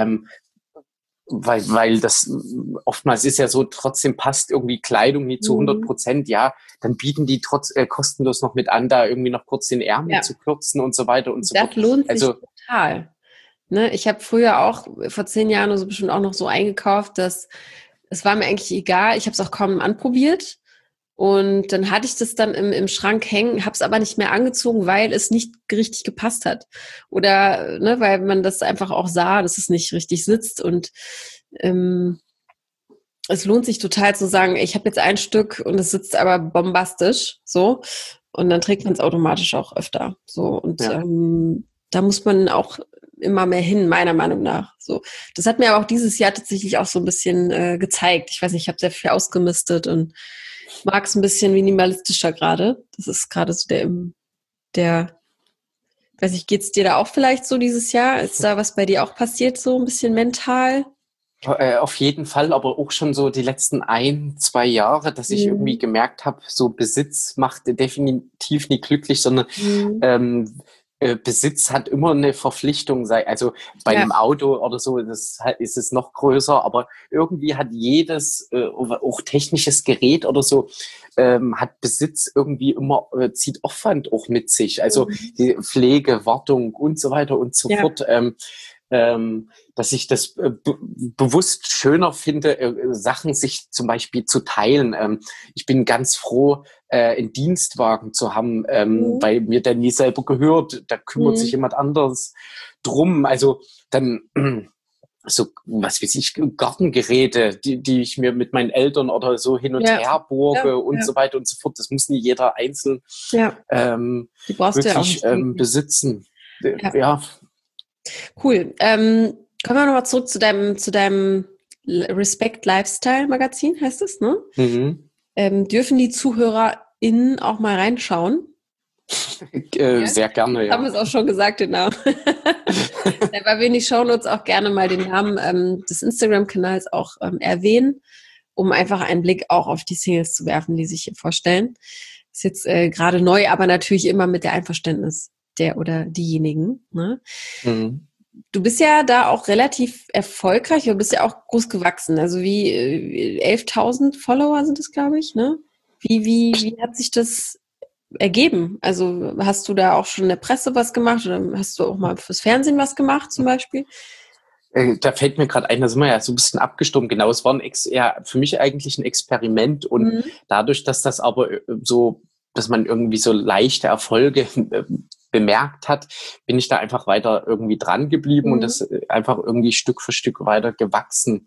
weil das oftmals ist ja so, trotzdem passt irgendwie Kleidung nie zu 100%, dann bieten die kostenlos noch mit an, da irgendwie noch kurz den Ärmel zu kürzen und so weiter und so fort. Das lohnt sich total. Ne? Ich habe früher auch vor 10 Jahren so bestimmt auch noch so eingekauft, dass es war mir eigentlich egal. Ich habe es auch kaum anprobiert. Und dann hatte ich das dann im Schrank hängen, habe es aber nicht mehr angezogen, weil es nicht richtig gepasst hat. Oder weil man das einfach auch sah, dass es nicht richtig sitzt. Und es lohnt sich total zu sagen, ich habe jetzt ein Stück und es sitzt aber bombastisch. So. Und dann trägt man es automatisch auch öfter. So. Und da muss man auch immer mehr hin, meiner Meinung nach. So, das hat mir aber auch dieses Jahr tatsächlich auch so ein bisschen gezeigt. Ich weiß nicht, ich habe sehr viel ausgemistet und mag es ein bisschen minimalistischer gerade. Das ist gerade so weiß ich, geht's dir da auch vielleicht so dieses Jahr? Ist da was bei dir auch passiert, so ein bisschen mental? Auf jeden Fall, aber auch schon so die letzten 1-2 Jahre, dass ich irgendwie gemerkt habe, so Besitz macht definitiv nie glücklich, sondern Besitz hat immer eine Verpflichtung, also bei einem Auto oder so, ist es noch größer, aber irgendwie hat jedes, auch technisches Gerät oder so, hat Besitz irgendwie immer, zieht Aufwand auch mit sich, also die Pflege, Wartung und so weiter und so fort. Dass ich das bewusst schöner finde, Sachen sich zum Beispiel zu teilen. Ich bin ganz froh, einen Dienstwagen zu haben, weil mir der nie selber gehört. Da kümmert sich jemand anderes drum. Also dann so, was weiß ich, Gartengeräte, die ich mir mit meinen Eltern oder so hin und her borge und so weiter und so fort. Das muss nie jeder einzeln die brauchst wirklich du ja auch besitzen. Cool. Kommen wir nochmal zurück zu deinem Respect Lifestyle Magazin, heißt es, ne? Dürfen die ZuhörerInnen auch mal reinschauen? Sehr gerne, ja. Haben wir es auch schon gesagt, den Namen. Weil wir in die Shownotes auch gerne mal den Namen des Instagram-Kanals auch erwähnen, um einfach einen Blick auch auf die Singles zu werfen, die sich hier vorstellen. Ist jetzt gerade neu, aber natürlich immer mit der Einverständnis der oder diejenigen. Ne? Du bist ja da auch relativ erfolgreich, du bist ja auch groß gewachsen. Also wie 11.000 Follower sind es, glaube ich. Ne? Wie hat sich das ergeben? Also hast du da auch schon in der Presse was gemacht oder hast du auch mal fürs Fernsehen was gemacht zum Beispiel? Da fällt mir gerade ein, da sind wir ja so ein bisschen abgestimmt. Genau, es war für mich eigentlich ein Experiment und dadurch, dass das aber so, dass man irgendwie so leichte Erfolge bemerkt hat, bin ich da einfach weiter irgendwie dran geblieben und das einfach irgendwie Stück für Stück weiter gewachsen.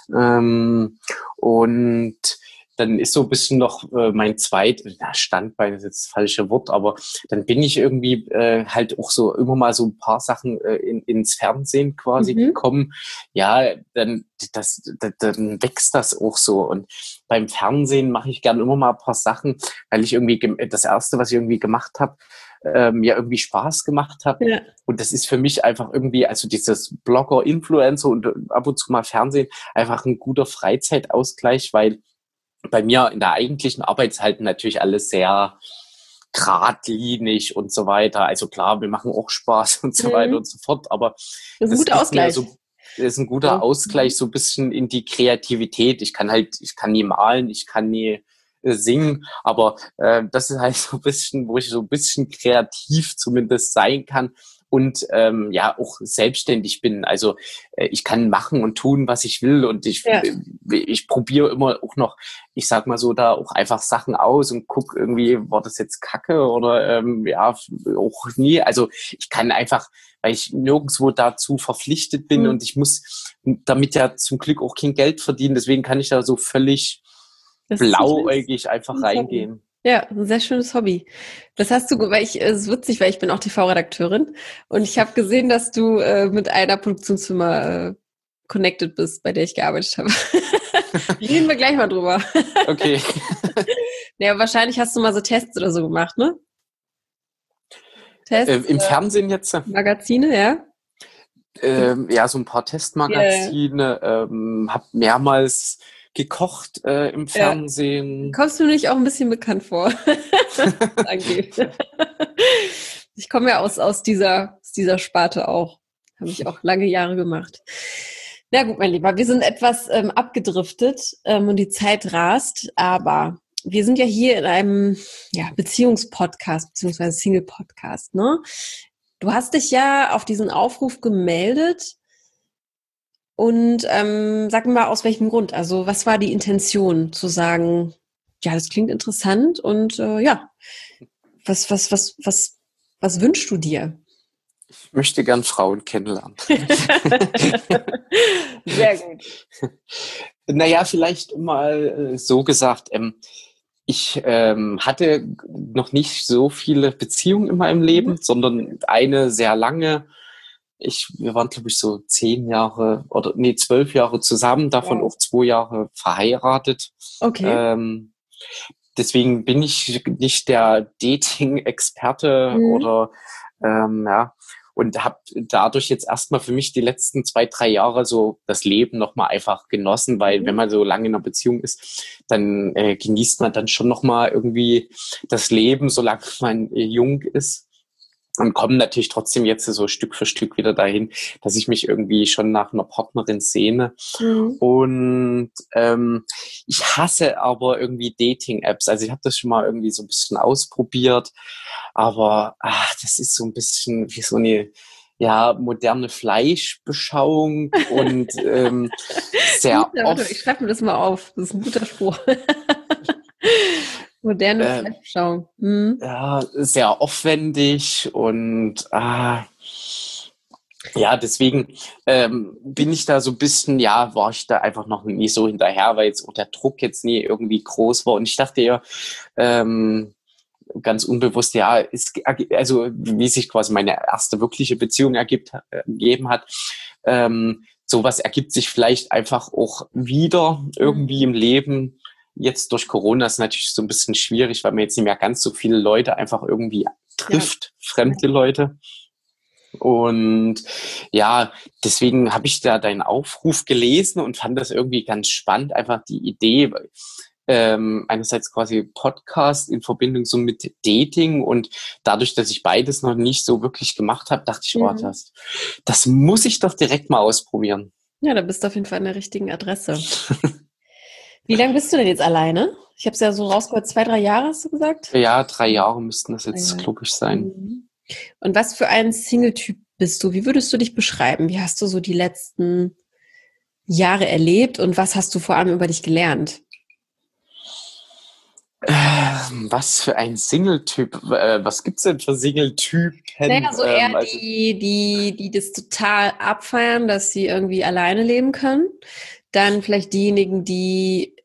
Und dann ist so ein bisschen noch mein Standbein ist jetzt das falsche Wort, aber dann bin ich irgendwie halt auch so immer mal so ein paar Sachen ins Fernsehen quasi gekommen. Ja, dann wächst das auch so. Und beim Fernsehen mache ich gern immer mal ein paar Sachen, weil ich irgendwie das Erste, was ich irgendwie gemacht habe, irgendwie Spaß gemacht hat. Ja. Und das ist für mich einfach irgendwie, also dieses Blogger, Influencer und ab und zu mal Fernsehen, einfach ein guter Freizeitausgleich, weil bei mir in der eigentlichen Arbeit ist halt natürlich alles sehr geradlinig und so weiter. Also klar, wir machen auch Spaß und so weiter und so fort, aber das ist ein guter Ausgleich. Das ist ein guter Ausgleich, so ein bisschen in die Kreativität. Ich kann nie malen, ich kann nie singen, aber das ist halt so ein bisschen, wo ich so ein bisschen kreativ zumindest sein kann und auch selbstständig bin. Also ich kann machen und tun, was ich will und ich probiere immer auch noch, ich sag mal so, da auch einfach Sachen aus und guck irgendwie, war das jetzt Kacke oder auch nie. Also ich kann einfach, weil ich nirgendwo dazu verpflichtet bin und ich muss damit ja zum Glück auch kein Geld verdienen. Deswegen kann ich da so völlig blauäugig einfach reingehen. Ja, ein sehr schönes Hobby. Das hast du, es ist witzig, weil ich bin auch TV-Redakteurin und ich habe gesehen, dass du mit einer Produktionsfirma connected bist, bei der ich gearbeitet habe. Reden wir gleich mal drüber. Okay. Naja, wahrscheinlich hast du mal so Tests oder so gemacht, ne? Tests? Im Fernsehen jetzt? Magazine, ja? So ein paar Testmagazine. Habe mehrmals gekocht im Fernsehen. Kommst du nicht auch ein bisschen bekannt vor? Ich komme ja aus dieser Sparte auch. Habe ich auch lange Jahre gemacht. Na gut, mein Lieber, wir sind etwas abgedriftet und die Zeit rast, aber wir sind ja hier in einem Beziehungspodcast beziehungsweise Single-Podcast, ne? Du hast dich ja auf diesen Aufruf gemeldet und sag mir mal, aus welchem Grund? Also was war die Intention zu sagen, ja, das klingt interessant und was wünschst du dir? Ich möchte gern Frauen kennenlernen. Sehr gut. Naja, vielleicht mal so gesagt, ich hatte noch nicht so viele Beziehungen in meinem Leben, sondern eine sehr lange. Wir waren, glaube ich, so 12 Jahre zusammen, davon auch 2 Jahre verheiratet. Okay. Deswegen bin ich nicht der Dating-Experte oder und habe dadurch jetzt erstmal für mich die letzten 2, 3 Jahre so das Leben nochmal einfach genossen, weil wenn man so lange in einer Beziehung ist, dann genießt man dann schon nochmal irgendwie das Leben, solange man jung ist. Und kommen natürlich trotzdem jetzt so Stück für Stück wieder dahin, dass ich mich irgendwie schon nach einer Partnerin sehne. Und ich hasse aber irgendwie Dating-Apps. Also ich habe das schon mal irgendwie so ein bisschen ausprobiert, aber das ist so ein bisschen wie so eine moderne Fleischbeschauung und sehr oft. Ich schreibe mir das mal auf. Das ist ein guter Spruch. Moderne Fleischbeschauung. Ja, sehr aufwendig und deswegen bin ich da so ein bisschen, war ich da einfach noch nie so hinterher, weil jetzt auch der Druck jetzt nie irgendwie groß war. Und ich dachte ja, ganz unbewusst, also wie sich quasi meine erste wirkliche Beziehung ergeben hat, sowas ergibt sich vielleicht einfach auch wieder irgendwie im Leben. Jetzt durch Corona ist natürlich so ein bisschen schwierig, weil man jetzt nicht mehr ganz so viele Leute einfach irgendwie trifft, fremde Leute. Und deswegen habe ich da deinen Aufruf gelesen und fand das irgendwie ganz spannend, einfach die Idee, einerseits quasi Podcast in Verbindung so mit Dating und dadurch, dass ich beides noch nicht so wirklich gemacht habe, dachte ich, das muss ich doch direkt mal ausprobieren. Ja, da bist du auf jeden Fall an der richtigen Adresse. Wie lange bist du denn jetzt alleine? Ich habe es ja so rausgehört, 2, 3 Jahre hast du gesagt? Ja, 3 Jahre müssten das jetzt, glaube ich, sein. Und was für ein Single-Typ bist du? Wie würdest du dich beschreiben? Wie hast du so die letzten Jahre erlebt und was hast du vor allem über dich gelernt? Was für ein Single-Typ? Was gibt's denn für Single-Typen? Naja, so eher die das total abfeiern, dass sie irgendwie alleine leben können. Dann vielleicht diejenigen, die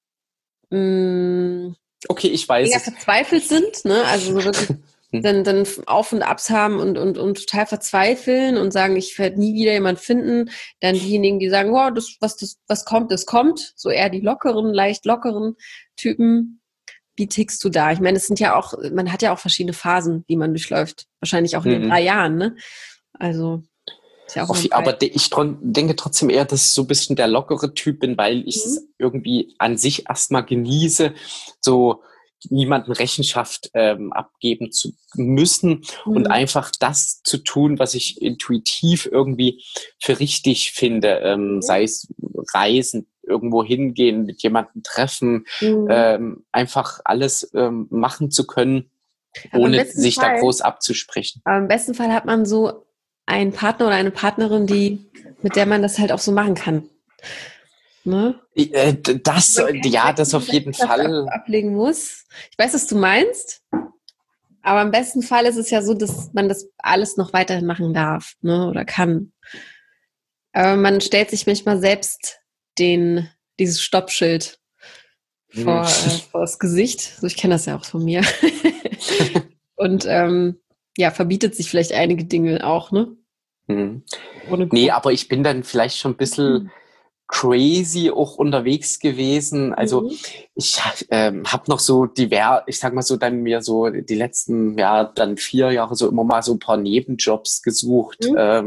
okay, ich weiß eher verzweifelt sind, ne? Also so wirklich dann Auf und Abs haben und total verzweifeln und sagen, ich werde nie wieder jemanden finden. Dann diejenigen, die sagen, wow, was kommt, das kommt. So eher die leicht lockeren Typen. Wie tickst du da? Ich meine, es sind ja auch, man hat ja auch verschiedene Phasen, die man durchläuft. Wahrscheinlich auch in den 3 Jahren, ne? Also. Ist ja auch aber ich denke trotzdem eher, dass ich so ein bisschen der lockere Typ bin, weil ich es irgendwie an sich erstmal genieße, so niemanden Rechenschaft abgeben zu müssen und einfach das zu tun, was ich intuitiv irgendwie für richtig finde, sei es Reisen, irgendwo hingehen, mit jemandem treffen, einfach alles machen zu können, ohne sich da groß abzusprechen. Aber im besten Fall hat man so einen Partner oder eine Partnerin, mit der man das halt auch so machen kann. Ne? Das auf jeden Fall. Ablegen muss. Ich weiß, was du meinst, aber im besten Fall ist es ja so, dass man das alles noch weiterhin machen darf, ne, oder kann. Aber man stellt sich manchmal selbst dieses Stoppschild vor das Gesicht. So, ich kenne das ja auch von mir. Und verbietet sich vielleicht einige Dinge auch, ne? Nee, aber ich bin dann vielleicht schon ein bisschen crazy auch unterwegs gewesen. Also ich habe noch so ich sag mal so, dann mir so die letzten, dann 4 Jahre so immer mal so ein paar Nebenjobs gesucht. Da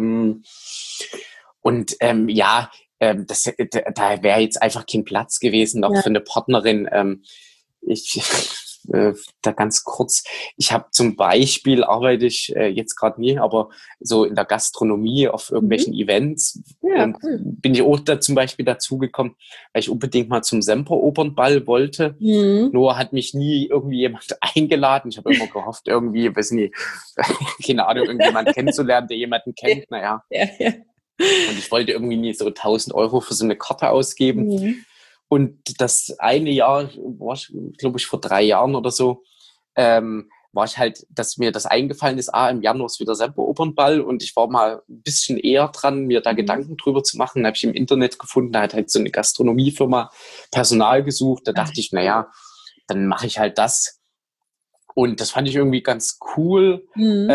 wäre jetzt einfach kein Platz gewesen noch für eine Partnerin. Da ganz kurz, ich habe zum Beispiel, arbeite ich jetzt gerade nie, aber so in der Gastronomie auf irgendwelchen Events und bin ich auch da zum Beispiel dazugekommen, weil ich unbedingt mal zum Semperopernball wollte. Nur hat mich nie irgendwie jemand eingeladen. Ich habe immer gehofft, irgendwie, weiß nicht, keine Ahnung, irgendjemand kennenzulernen, der jemanden kennt, naja. Und ich wollte irgendwie nie so 1.000 Euro für so eine Karte ausgeben. Und das eine Jahr, war ich, glaube ich, vor 3 Jahren oder so, war ich halt, dass mir das eingefallen ist, im Januar ist wieder Semperopernball und ich war mal ein bisschen eher dran, mir da Gedanken drüber zu machen. Da habe ich im Internet gefunden, da hat halt so eine Gastronomiefirma Personal gesucht. Da dachte ich, naja, dann mache ich halt das. Und das fand ich irgendwie ganz cool,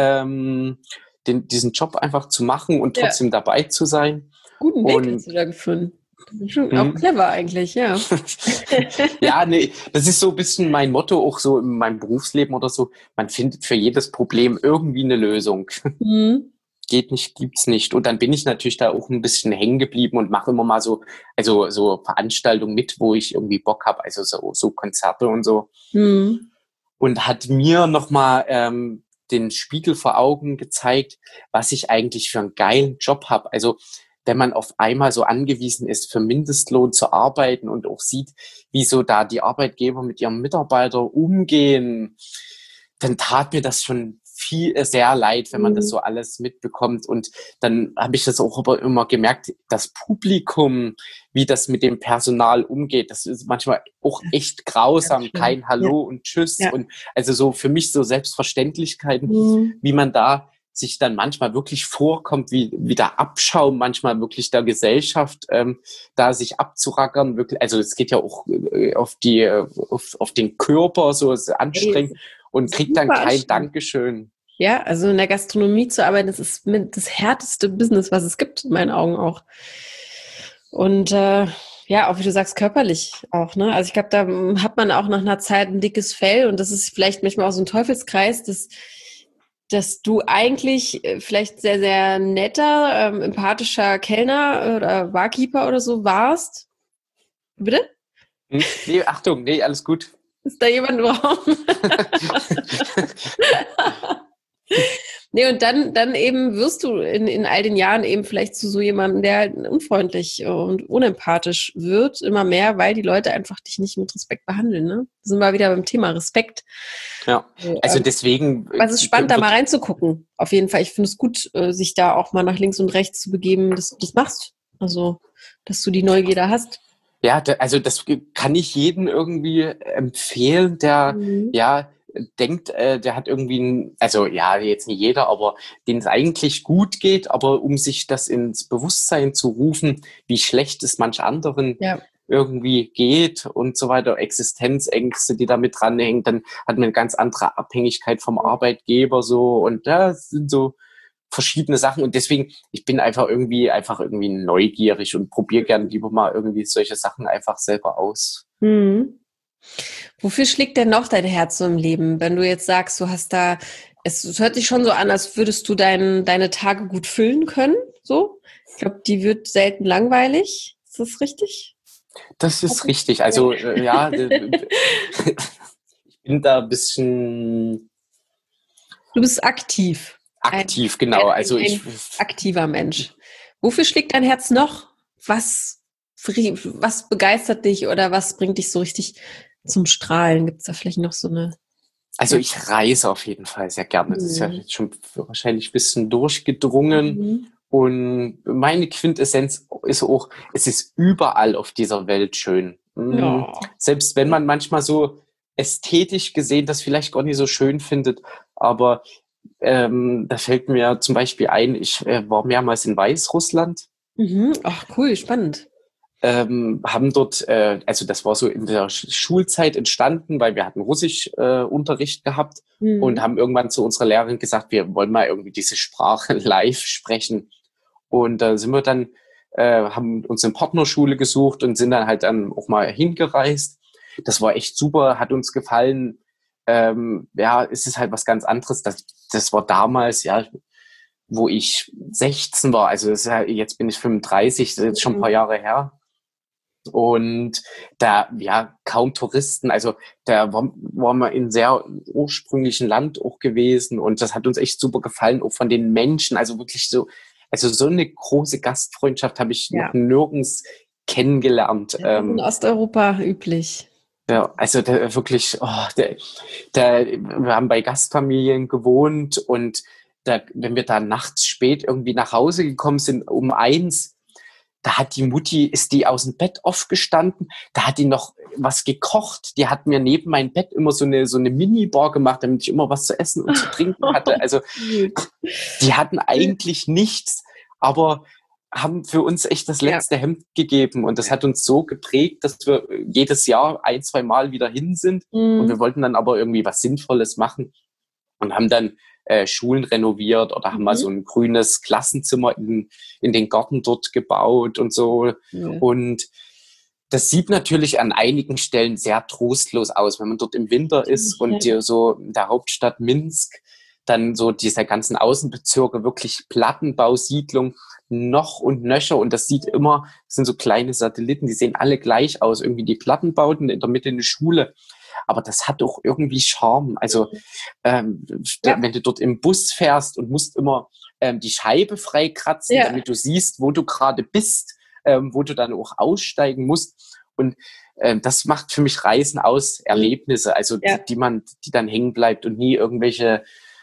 diesen Job einfach zu machen und trotzdem dabei zu sein. Guten Weg hast du da gefunden. Schon auch clever eigentlich, ja. Ja, nee, das ist so ein bisschen mein Motto, auch so in meinem Berufsleben oder so. Man findet für jedes Problem irgendwie eine Lösung. Geht nicht, gibt's nicht. Und dann bin ich natürlich da auch ein bisschen hängen geblieben und mache immer mal so Veranstaltungen mit, wo ich irgendwie Bock habe, also so Konzerte und so. Und hat mir nochmal den Spiegel vor Augen gezeigt, was ich eigentlich für einen geilen Job habe. Also wenn man auf einmal so angewiesen ist, für Mindestlohn zu arbeiten und auch sieht, wie so da die Arbeitgeber mit ihren Mitarbeitern umgehen, dann tat mir das schon sehr leid, wenn man das so alles mitbekommt. Und dann habe ich das auch aber immer gemerkt, das Publikum, wie das mit dem Personal umgeht, das ist manchmal auch echt grausam. Kein Hallo und Tschüss. Und also so für mich so Selbstverständlichkeiten, wie man da sich dann manchmal wirklich vorkommt, wie der Abschaum manchmal wirklich der Gesellschaft, da sich abzurackern, wirklich, also es geht ja auch auf den Körper, so ist anstrengend und kriegt dann kein Dankeschön. Ja, also in der Gastronomie zu arbeiten, das ist das härteste Business, was es gibt, in meinen Augen auch. Und auch wie du sagst, körperlich auch, ne? Also ich glaube, da hat man auch nach einer Zeit ein dickes Fell und das ist vielleicht manchmal auch so ein Teufelskreis, dass du eigentlich vielleicht sehr, sehr netter, empathischer Kellner oder Barkeeper oder so warst. Bitte? Nee, Achtung, nee, alles gut. Ist da jemand im Raum? Nee, und dann eben wirst du in all den Jahren eben vielleicht zu so jemandem, der halt unfreundlich und unempathisch wird, immer mehr, weil die Leute einfach dich nicht mit Respekt behandeln, ne? Da sind wir wieder beim Thema Respekt. Ja, also deswegen... Also es ist spannend, da mal reinzugucken. Auf jeden Fall. Ich finde es gut, sich da auch mal nach links und rechts zu begeben, dass du das machst. Also, dass du die Neugier hast. Ja, also das kann ich jedem irgendwie empfehlen, der denkt, der hat irgendwie, jetzt nicht jeder, aber denen es eigentlich gut geht, aber um sich das ins Bewusstsein zu rufen, wie schlecht es manch anderen irgendwie geht und so weiter, Existenzängste, die damit dranhängen, dann hat man eine ganz andere Abhängigkeit vom Arbeitgeber so und das sind so verschiedene Sachen und deswegen, ich bin einfach irgendwie neugierig und probiere gerne lieber mal irgendwie solche Sachen einfach selber aus. Wofür schlägt denn noch dein Herz so im Leben, wenn du jetzt sagst, du hast da, es hört sich schon so an, als würdest du deine Tage gut füllen können, so. Ich glaube, die wird selten langweilig. Ist das richtig? Das ist richtig. Also ja, ich bin da ein bisschen Du bist aktiv. aktiv, genau. Also ein aktiver Mensch. Wofür schlägt dein Herz noch? Was begeistert dich oder was bringt dich so richtig zum Strahlen? Gibt es da vielleicht noch so eine... Also ich reise auf jeden Fall sehr gerne. Das ist ja jetzt schon wahrscheinlich ein bisschen durchgedrungen. Und meine Quintessenz ist auch, es ist überall auf dieser Welt schön. Ja. Selbst wenn man manchmal so ästhetisch gesehen das vielleicht gar nicht so schön findet. Aber da fällt mir zum Beispiel ein, ich war mehrmals in Weißrussland. Ach cool, spannend. Haben dort, also das war so in der Schulzeit entstanden, weil wir hatten Russisch-Unterricht gehabt und haben irgendwann zu unserer Lehrerin gesagt, wir wollen mal irgendwie diese Sprache live sprechen. Und da sind wir dann, haben uns eine Partnerschule gesucht und sind dann halt dann auch mal hingereist. Das war echt super, hat uns gefallen. Ja, es ist halt was ganz anderes. Das war damals, ja, wo ich 16 war. Also das ist ja, jetzt bin ich 35, das ist jetzt schon ein paar Jahre her. Und da, ja, kaum Touristen. Also da waren wir in sehr ursprünglichen Land auch gewesen. Und das hat uns echt super gefallen, auch von den Menschen. Also wirklich so, also so eine große Gastfreundschaft habe ich noch nirgends kennengelernt. In Osteuropa üblich. Ja, also wirklich, wir haben bei Gastfamilien gewohnt und wenn wir da nachts spät irgendwie nach Hause gekommen sind, um 1, da hat ist die aus dem Bett aufgestanden, da hat die noch was gekocht, die hat mir neben mein Bett immer so eine Minibar gemacht, damit ich immer was zu essen und zu trinken hatte. Also die hatten eigentlich nichts, aber haben für uns echt das letzte Hemd gegeben und das hat uns so geprägt, dass wir jedes Jahr 1, 2 Mal wieder hin sind und wir wollten dann aber irgendwie was Sinnvolles machen und haben dann Schulen renoviert oder haben mal so ein grünes Klassenzimmer in den Garten dort gebaut und so und das sieht natürlich an einigen Stellen sehr trostlos aus, wenn man dort im Winter ist und so in der Hauptstadt Minsk dann so diese ganzen Außenbezirke, wirklich Plattenbausiedlung, noch und nöcher und das sind so kleine Satelliten, die sehen alle gleich aus, irgendwie die Plattenbauten, in der Mitte eine Schule, aber das hat auch irgendwie Charme, also wenn du dort im Bus fährst und musst immer die Scheibe freikratzen, damit du siehst, wo du gerade bist, wo du dann auch aussteigen musst und das macht für mich Reisen aus, Erlebnisse, also die dann hängen bleibt und nie irgendwelche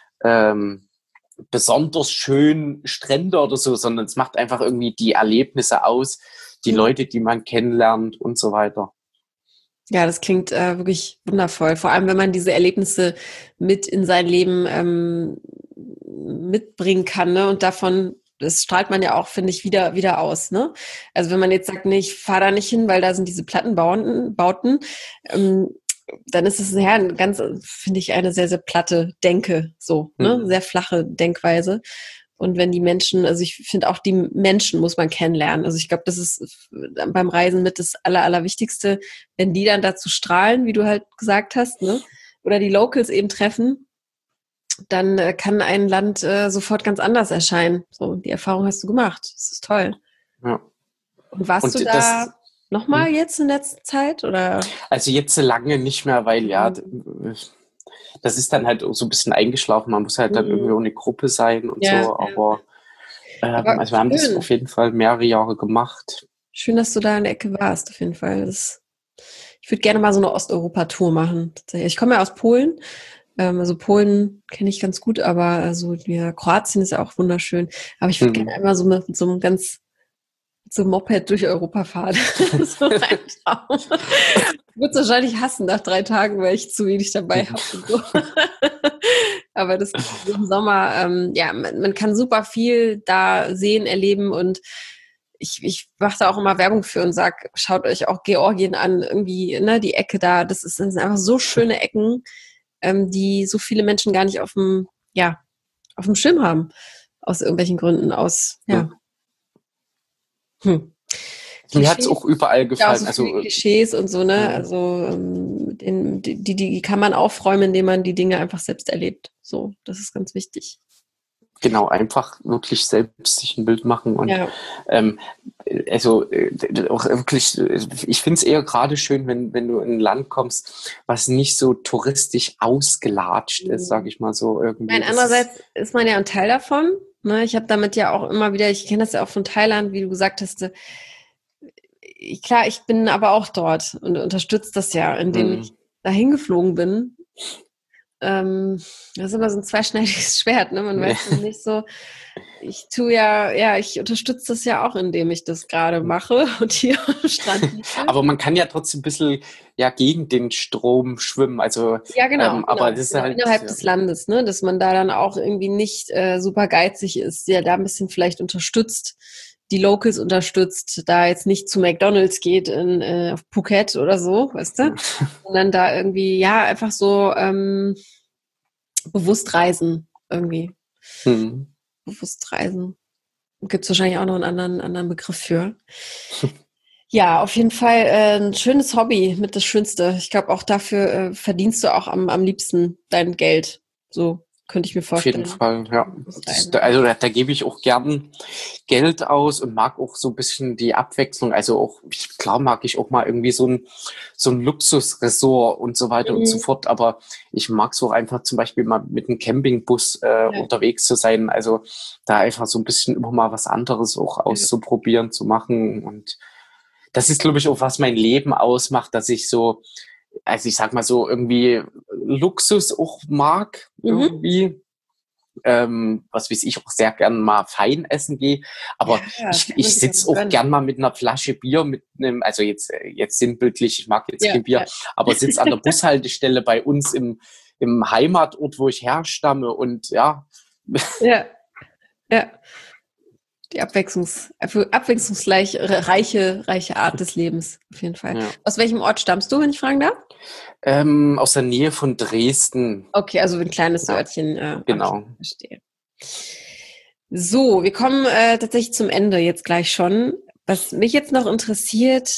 besonders schön Strände oder so, sondern es macht einfach irgendwie die Erlebnisse aus, die Leute, die man kennenlernt und so weiter. Ja, das klingt wirklich wundervoll. Vor allem, wenn man diese Erlebnisse mit in sein Leben mitbringen kann, ne? Und das strahlt man ja auch, finde ich, wieder aus, ne? Also wenn man jetzt sagt, nee, ich fahre da nicht hin, weil da sind diese Plattenbauten, dann ist es finde ich, eine sehr, sehr platte Denke, so, ne? Sehr flache Denkweise. Und wenn die Menschen, also ich finde auch die Menschen muss man kennenlernen. Also ich glaube, das ist beim Reisen mit das Allerwichtigste, wenn die dann dazu strahlen, wie du halt gesagt hast, ne? Oder die Locals eben treffen, dann kann ein Land sofort ganz anders erscheinen. So, die Erfahrung hast du gemacht. Das ist toll. Ja. Und warst du da nochmal jetzt in letzter Zeit? Oder? Also jetzt lange nicht mehr, weil das ist dann halt so ein bisschen eingeschlafen. Man muss halt dann irgendwie ohne Gruppe sein und so. Aber also wir haben das auf jeden Fall mehrere Jahre gemacht. Schön, dass du da in der Ecke warst, auf jeden Fall. Ich würde gerne mal so eine Osteuropa-Tour machen. Ich komme ja aus Polen. Also Polen kenne ich ganz gut, aber also Kroatien ist ja auch wunderschön. Aber ich würde gerne einmal so mit so einem Moped durch Europa fahren. So ein Traum. Ich würde es wahrscheinlich hassen nach 3 Tagen, weil ich zu wenig dabei habe. So. Aber das im Sommer, man kann super viel da sehen, erleben und ich mache da auch immer Werbung für und sage, schaut euch auch Georgien an, irgendwie, ne, die Ecke da, das sind einfach so schöne Ecken, die so viele Menschen gar nicht auf dem Schirm haben, aus irgendwelchen Gründen, Mir hat es auch überall gefallen. Ja, so Klischees und so, ne? Also die kann man aufräumen, indem man die Dinge einfach selbst erlebt. So, das ist ganz wichtig. Genau, einfach wirklich selbst sich ein Bild machen und auch wirklich, ich finde es eher gerade schön, wenn du in ein Land kommst, was nicht so touristisch ausgelatscht ist, sage ich mal so irgendwie. Andererseits ist man ja ein Teil davon. Ne? Ich habe damit ja auch immer wieder, ich kenne das ja auch von Thailand, wie du gesagt hast, klar, ich bin aber auch dort und unterstütze das ja, indem ich dahin geflogen bin. Das ist immer so ein zweischneidiges Schwert, ne? Man weiß nicht so, ich unterstütze das ja auch, indem ich das gerade mache und hier am Strand liege. Aber man kann ja trotzdem ein bisschen gegen den Strom schwimmen. Also, genau. Aber das ist halt innerhalb des Landes, ne? Dass man da dann auch irgendwie nicht super geizig ist, ja, da ein bisschen vielleicht unterstützt, die Locals unterstützt, da jetzt nicht zu McDonald's geht auf Phuket oder so, weißt du? Sondern da irgendwie, einfach so bewusst reisen irgendwie. Bewusst reisen. Gibt es wahrscheinlich auch noch einen anderen Begriff für. Ja, auf jeden Fall ein schönes Hobby mit das Schönste. Ich glaube, auch dafür verdienst du auch am liebsten dein Geld. So könnte ich mir vorstellen. Auf jeden Fall, ja. Da gebe ich auch gern Geld aus und mag auch so ein bisschen die Abwechslung. Also auch, klar mag ich auch mal irgendwie so ein Luxusresort und so weiter und so fort. Aber ich mag es auch einfach zum Beispiel mal mit einem Campingbus unterwegs zu sein. Also da einfach so ein bisschen immer mal was anderes auch auszuprobieren, zu machen. Und das ist, glaube ich, auch, was mein Leben ausmacht, dass ich so, also ich sag mal so, irgendwie Luxus auch mag, irgendwie. Was weiß ich, auch sehr gern mal fein essen gehe. Aber ich sitze auch gern mal mit einer Flasche Bier, mit einem, also jetzt sinnbildlich, ich mag jetzt kein Bier, aber sitze an der Bushaltestelle bei uns im Heimatort, wo ich herstamme und die abwechslungsreiche Art des Lebens, auf jeden Fall. Ja. Aus welchem Ort stammst du, wenn ich fragen darf? Aus der Nähe von Dresden. Okay, also ein kleines Örtchen. Genau. Okay, verstehe. So, wir kommen tatsächlich zum Ende jetzt gleich schon. Was mich jetzt noch interessiert,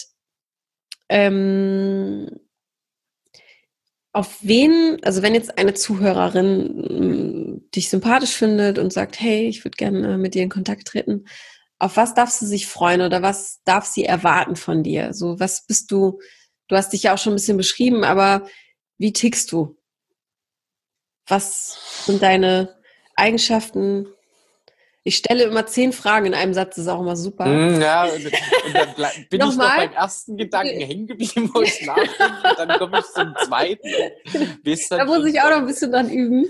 auf wen, also wenn jetzt eine Zuhörerin dich sympathisch findet und sagt, hey, ich würde gerne mit dir in Kontakt treten, auf was darf sie sich freuen oder was darf sie erwarten von dir? So, was bist du hast dich ja auch schon ein bisschen beschrieben, aber wie tickst du? Was sind deine Eigenschaften? Ich stelle immer 10 Fragen in einem Satz, das ist auch immer super. Ja, und dann bin ich noch beim ersten Gedanken hängen geblieben, wo ich nachdenke, dann komme ich zum zweiten. Da muss ich auch noch ein bisschen dran üben.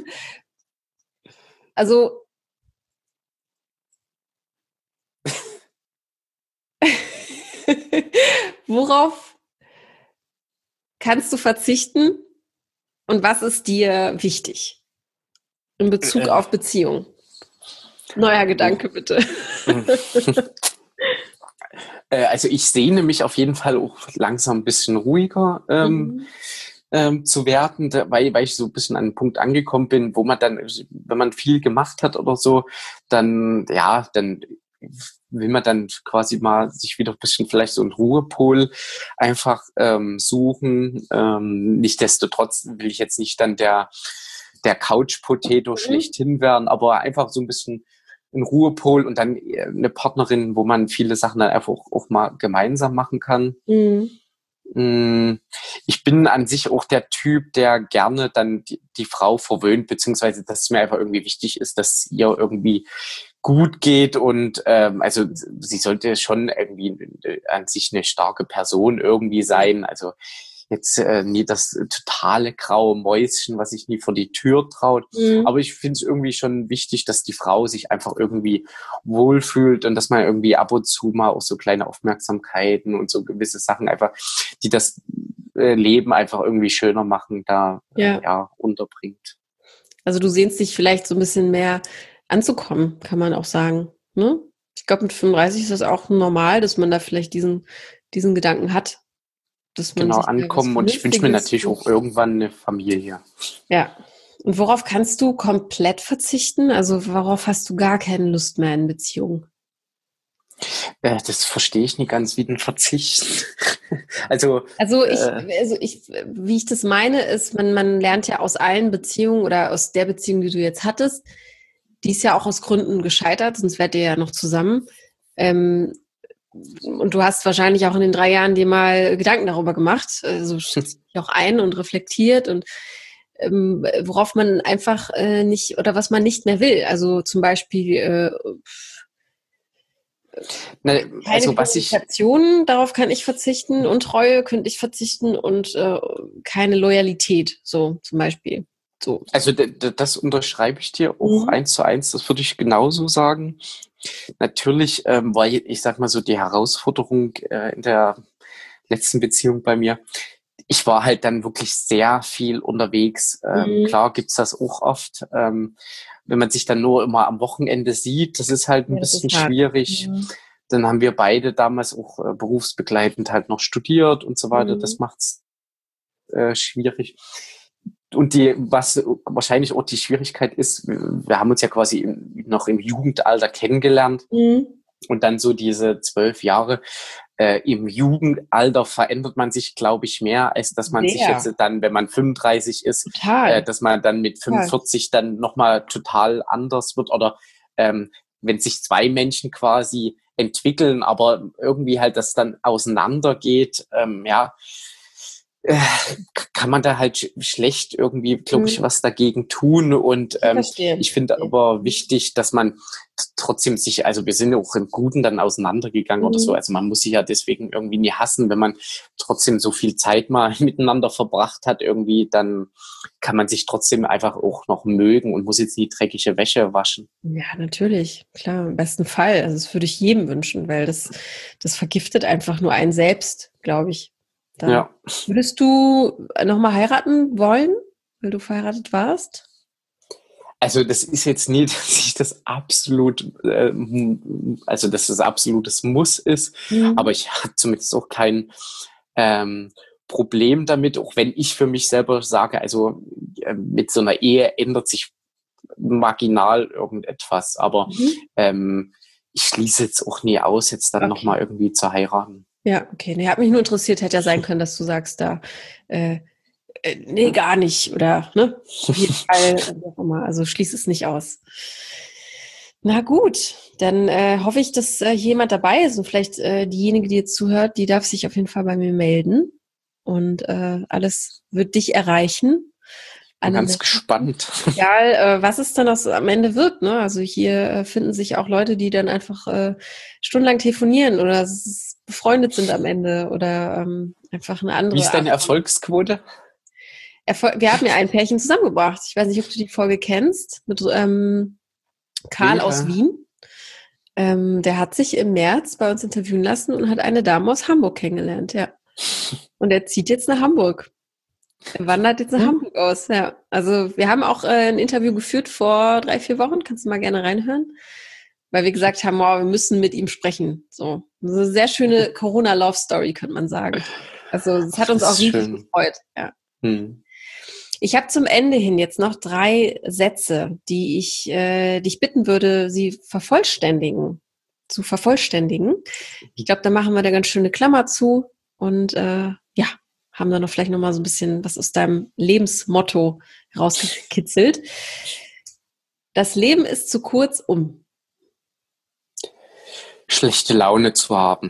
Also, worauf kannst du verzichten und was ist dir wichtig in Bezug auf Beziehung? Neuer Gedanke, bitte. Also ich sehne mich auf jeden Fall auch langsam ein bisschen ruhiger zu werden, weil ich so ein bisschen an einen Punkt angekommen bin, wo man dann, wenn man viel gemacht hat oder so, dann will man dann quasi mal sich wieder ein bisschen vielleicht so einen Ruhepol einfach suchen. Nichtsdestotrotz will ich jetzt nicht dann der Couch-Potato schlechthin werden, aber einfach so ein bisschen ein Ruhepol und dann eine Partnerin, wo man viele Sachen dann einfach auch mal gemeinsam machen kann. Ich bin an sich auch der Typ, der gerne dann die Frau verwöhnt, beziehungsweise dass es mir einfach irgendwie wichtig ist, dass ihr irgendwie gut geht und also sie sollte schon irgendwie an sich eine starke Person irgendwie sein, also jetzt nie das totale graue Mäuschen, was sich nie vor die Tür traut. Aber ich finde es irgendwie schon wichtig, dass die Frau sich einfach irgendwie wohlfühlt und dass man irgendwie ab und zu mal auch so kleine Aufmerksamkeiten und so gewisse Sachen einfach, die das Leben einfach irgendwie schöner machen, da unterbringt. Also du sehnst dich vielleicht so ein bisschen mehr anzukommen, kann man auch sagen. Ne? Ich glaube, mit 35 ist das auch normal, dass man da vielleicht diesen Gedanken hat. Dass man genau, ankommen und ich wünsche mir natürlich auch irgendwann eine Familie. Ja. Und worauf kannst du komplett verzichten? Also worauf hast du gar keine Lust mehr in Beziehungen? Das verstehe ich nicht ganz, wie den Verzicht. Wie ich das meine, ist, man lernt ja aus allen Beziehungen oder aus der Beziehung, die du jetzt hattest, die ist ja auch aus Gründen gescheitert, sonst wärt ihr ja noch zusammen. Und du hast wahrscheinlich auch in den 3 Jahren dir mal Gedanken darüber gemacht, also stellst dich auch ein und reflektiert und worauf man einfach nicht oder was man nicht mehr will. Also zum Beispiel keine Kommunikation, darauf kann ich verzichten, und Treue könnte ich verzichten und keine Loyalität, so zum Beispiel. So. Also das unterschreibe ich dir auch 1:1, das würde ich genauso sagen. Natürlich war, ich sag mal so, die Herausforderung in der letzten Beziehung bei mir, ich war halt dann wirklich sehr viel unterwegs. Klar gibt's das auch oft. Wenn man sich dann nur immer am Wochenende sieht, das ist halt ein bisschen schwierig. Dann haben wir beide damals auch berufsbegleitend halt noch studiert und so weiter. Das macht's schwierig. Und was wahrscheinlich auch die Schwierigkeit ist, wir haben uns ja quasi noch im Jugendalter kennengelernt. Und dann so diese 12 Jahre im Jugendalter verändert man sich, glaube ich, mehr, als dass man sich jetzt dann, wenn man 35 ist, dass man dann mit 45 dann nochmal total anders wird. Oder wenn sich 2 Menschen quasi entwickeln, aber irgendwie halt das dann auseinandergeht, kann man da halt schlecht irgendwie, glaube ich, was dagegen tun. Und ich finde aber wichtig, dass man trotzdem sich, also wir sind auch im Guten dann auseinandergegangen oder so. Also man muss sich ja deswegen irgendwie nie hassen, wenn man trotzdem so viel Zeit mal miteinander verbracht hat irgendwie, dann kann man sich trotzdem einfach auch noch mögen und muss jetzt nie dreckige Wäsche waschen. Ja, natürlich, klar, im besten Fall. Also das würde ich jedem wünschen, weil das vergiftet einfach nur einen selbst, glaube ich. Dann würdest du nochmal heiraten wollen, weil du verheiratet warst? Also das ist jetzt nie, dass ich das absolut, also dass das absolutes Muss ist, aber ich habe zumindest auch kein Problem damit, auch wenn ich für mich selber sage, also mit so einer Ehe ändert sich marginal irgendetwas, aber ich schließe jetzt auch nie aus, jetzt dann nochmal irgendwie zu heiraten. Ja, okay. Nee, hat mich nur interessiert, hätte ja sein können, dass du sagst, da, nee, gar nicht. Oder, ne? Auf jeden Fall, also schließ es nicht aus. Na gut, dann hoffe ich, dass jemand dabei ist und vielleicht diejenige, die jetzt zuhört, die darf sich auf jeden Fall bei mir melden und alles wird dich erreichen. Ich bin ganz gespannt. Egal, was es dann am Ende wird, ne? Also hier finden sich auch Leute, die dann einfach stundenlang telefonieren oder befreundet sind am Ende oder einfach eine andere. Wie ist deine Erfolgsquote? Wir haben ja ein Pärchen zusammengebracht. Ich weiß nicht, ob du die Folge kennst, mit Karl aus Wien. Der hat sich im März bei uns interviewen lassen und hat eine Dame aus Hamburg kennengelernt, ja. Und er zieht jetzt nach Hamburg. Er wandert jetzt nach Hamburg aus, ja. Also wir haben auch ein Interview geführt vor 3-4 Wochen. Kannst du mal gerne reinhören. Weil wir gesagt haben, wir müssen mit ihm sprechen. So eine sehr schöne Corona-Love-Story, könnte man sagen. Also es hat uns auch riesig gefreut. Ja. Ich habe zum Ende hin jetzt noch 3 Sätze, die ich dich bitten würde, sie zu vervollständigen. Ich glaube, da machen wir da ganz schöne Klammer zu und haben da noch vielleicht noch mal so ein bisschen was aus deinem Lebensmotto rausgekitzelt. Das Leben ist zu kurz, um schlechte Laune zu haben.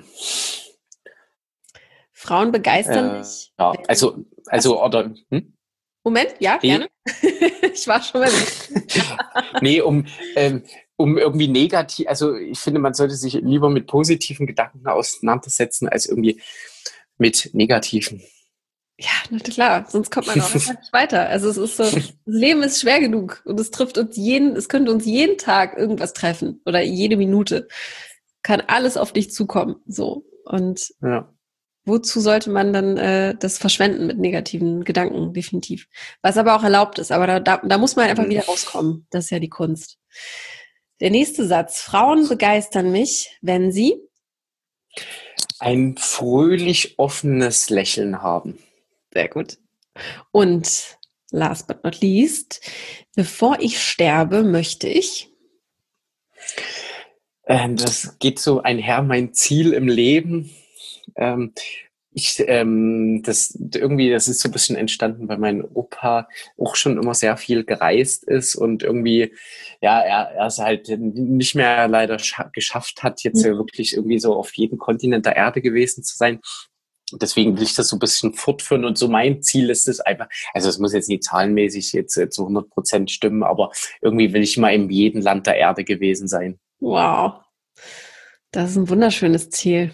Frauen begeistern dich. Ja, also oder. Moment, ja, gerne. Ich war schon mal. Nee, um irgendwie negativ, also ich finde, man sollte sich lieber mit positiven Gedanken auseinandersetzen, als irgendwie mit negativen. Ja, na klar, sonst kommt man auch nicht weiter. Also es ist so, das Leben ist schwer genug und es trifft uns es könnte uns jeden Tag irgendwas treffen oder jede Minute. Kann alles auf dich zukommen. So. Und wozu sollte man dann das verschwenden mit negativen Gedanken, definitiv. Was aber auch erlaubt ist, aber da muss man einfach wieder rauskommen. Das ist ja die Kunst. Der nächste Satz. Frauen begeistern mich, wenn sie ein fröhlich offenes Lächeln haben. Sehr gut. Und last but not least, bevor ich sterbe, möchte ich. Das geht so einher, mein Ziel im Leben. Das ist so ein bisschen entstanden, weil mein Opa auch schon immer sehr viel gereist ist und irgendwie, ja, er es halt nicht mehr leider geschafft hat, jetzt wirklich irgendwie so auf jedem Kontinent der Erde gewesen zu sein. Deswegen will ich das so ein bisschen fortführen und so mein Ziel ist es einfach, also es muss jetzt nicht zahlenmäßig jetzt zu 100% stimmen, aber irgendwie will ich mal in jedem Land der Erde gewesen sein. Wow, das ist ein wunderschönes Ziel.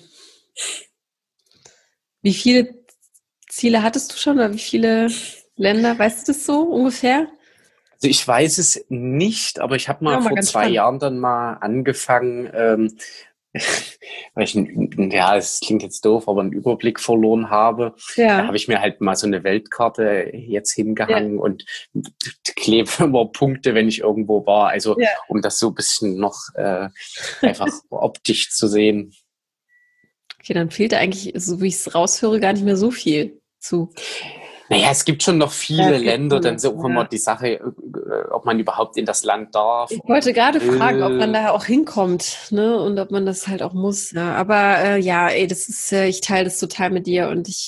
Wie viele Ziele hattest du schon oder wie viele Länder, weißt du das so ungefähr? Also ich weiß es nicht, aber ich habe mal vor 2 Jahren dann mal angefangen, weil ja, es klingt jetzt doof, aber einen Überblick verloren habe. Ja. Da habe ich mir halt mal so eine Weltkarte jetzt hingehangen und klebe immer Punkte, wenn ich irgendwo war. Also um das so ein bisschen noch einfach optisch zu sehen. Okay, dann fehlt da eigentlich, so wie ich es raushöre, gar nicht mehr so viel zu. Naja, es gibt schon noch viele Länder, dann so auch immer die Sache, ob man überhaupt in das Land darf. Ich wollte gerade fragen, ob man da auch hinkommt, ne, und ob man das halt auch muss. Ja. Aber das ist, ich teile das total mit dir und ich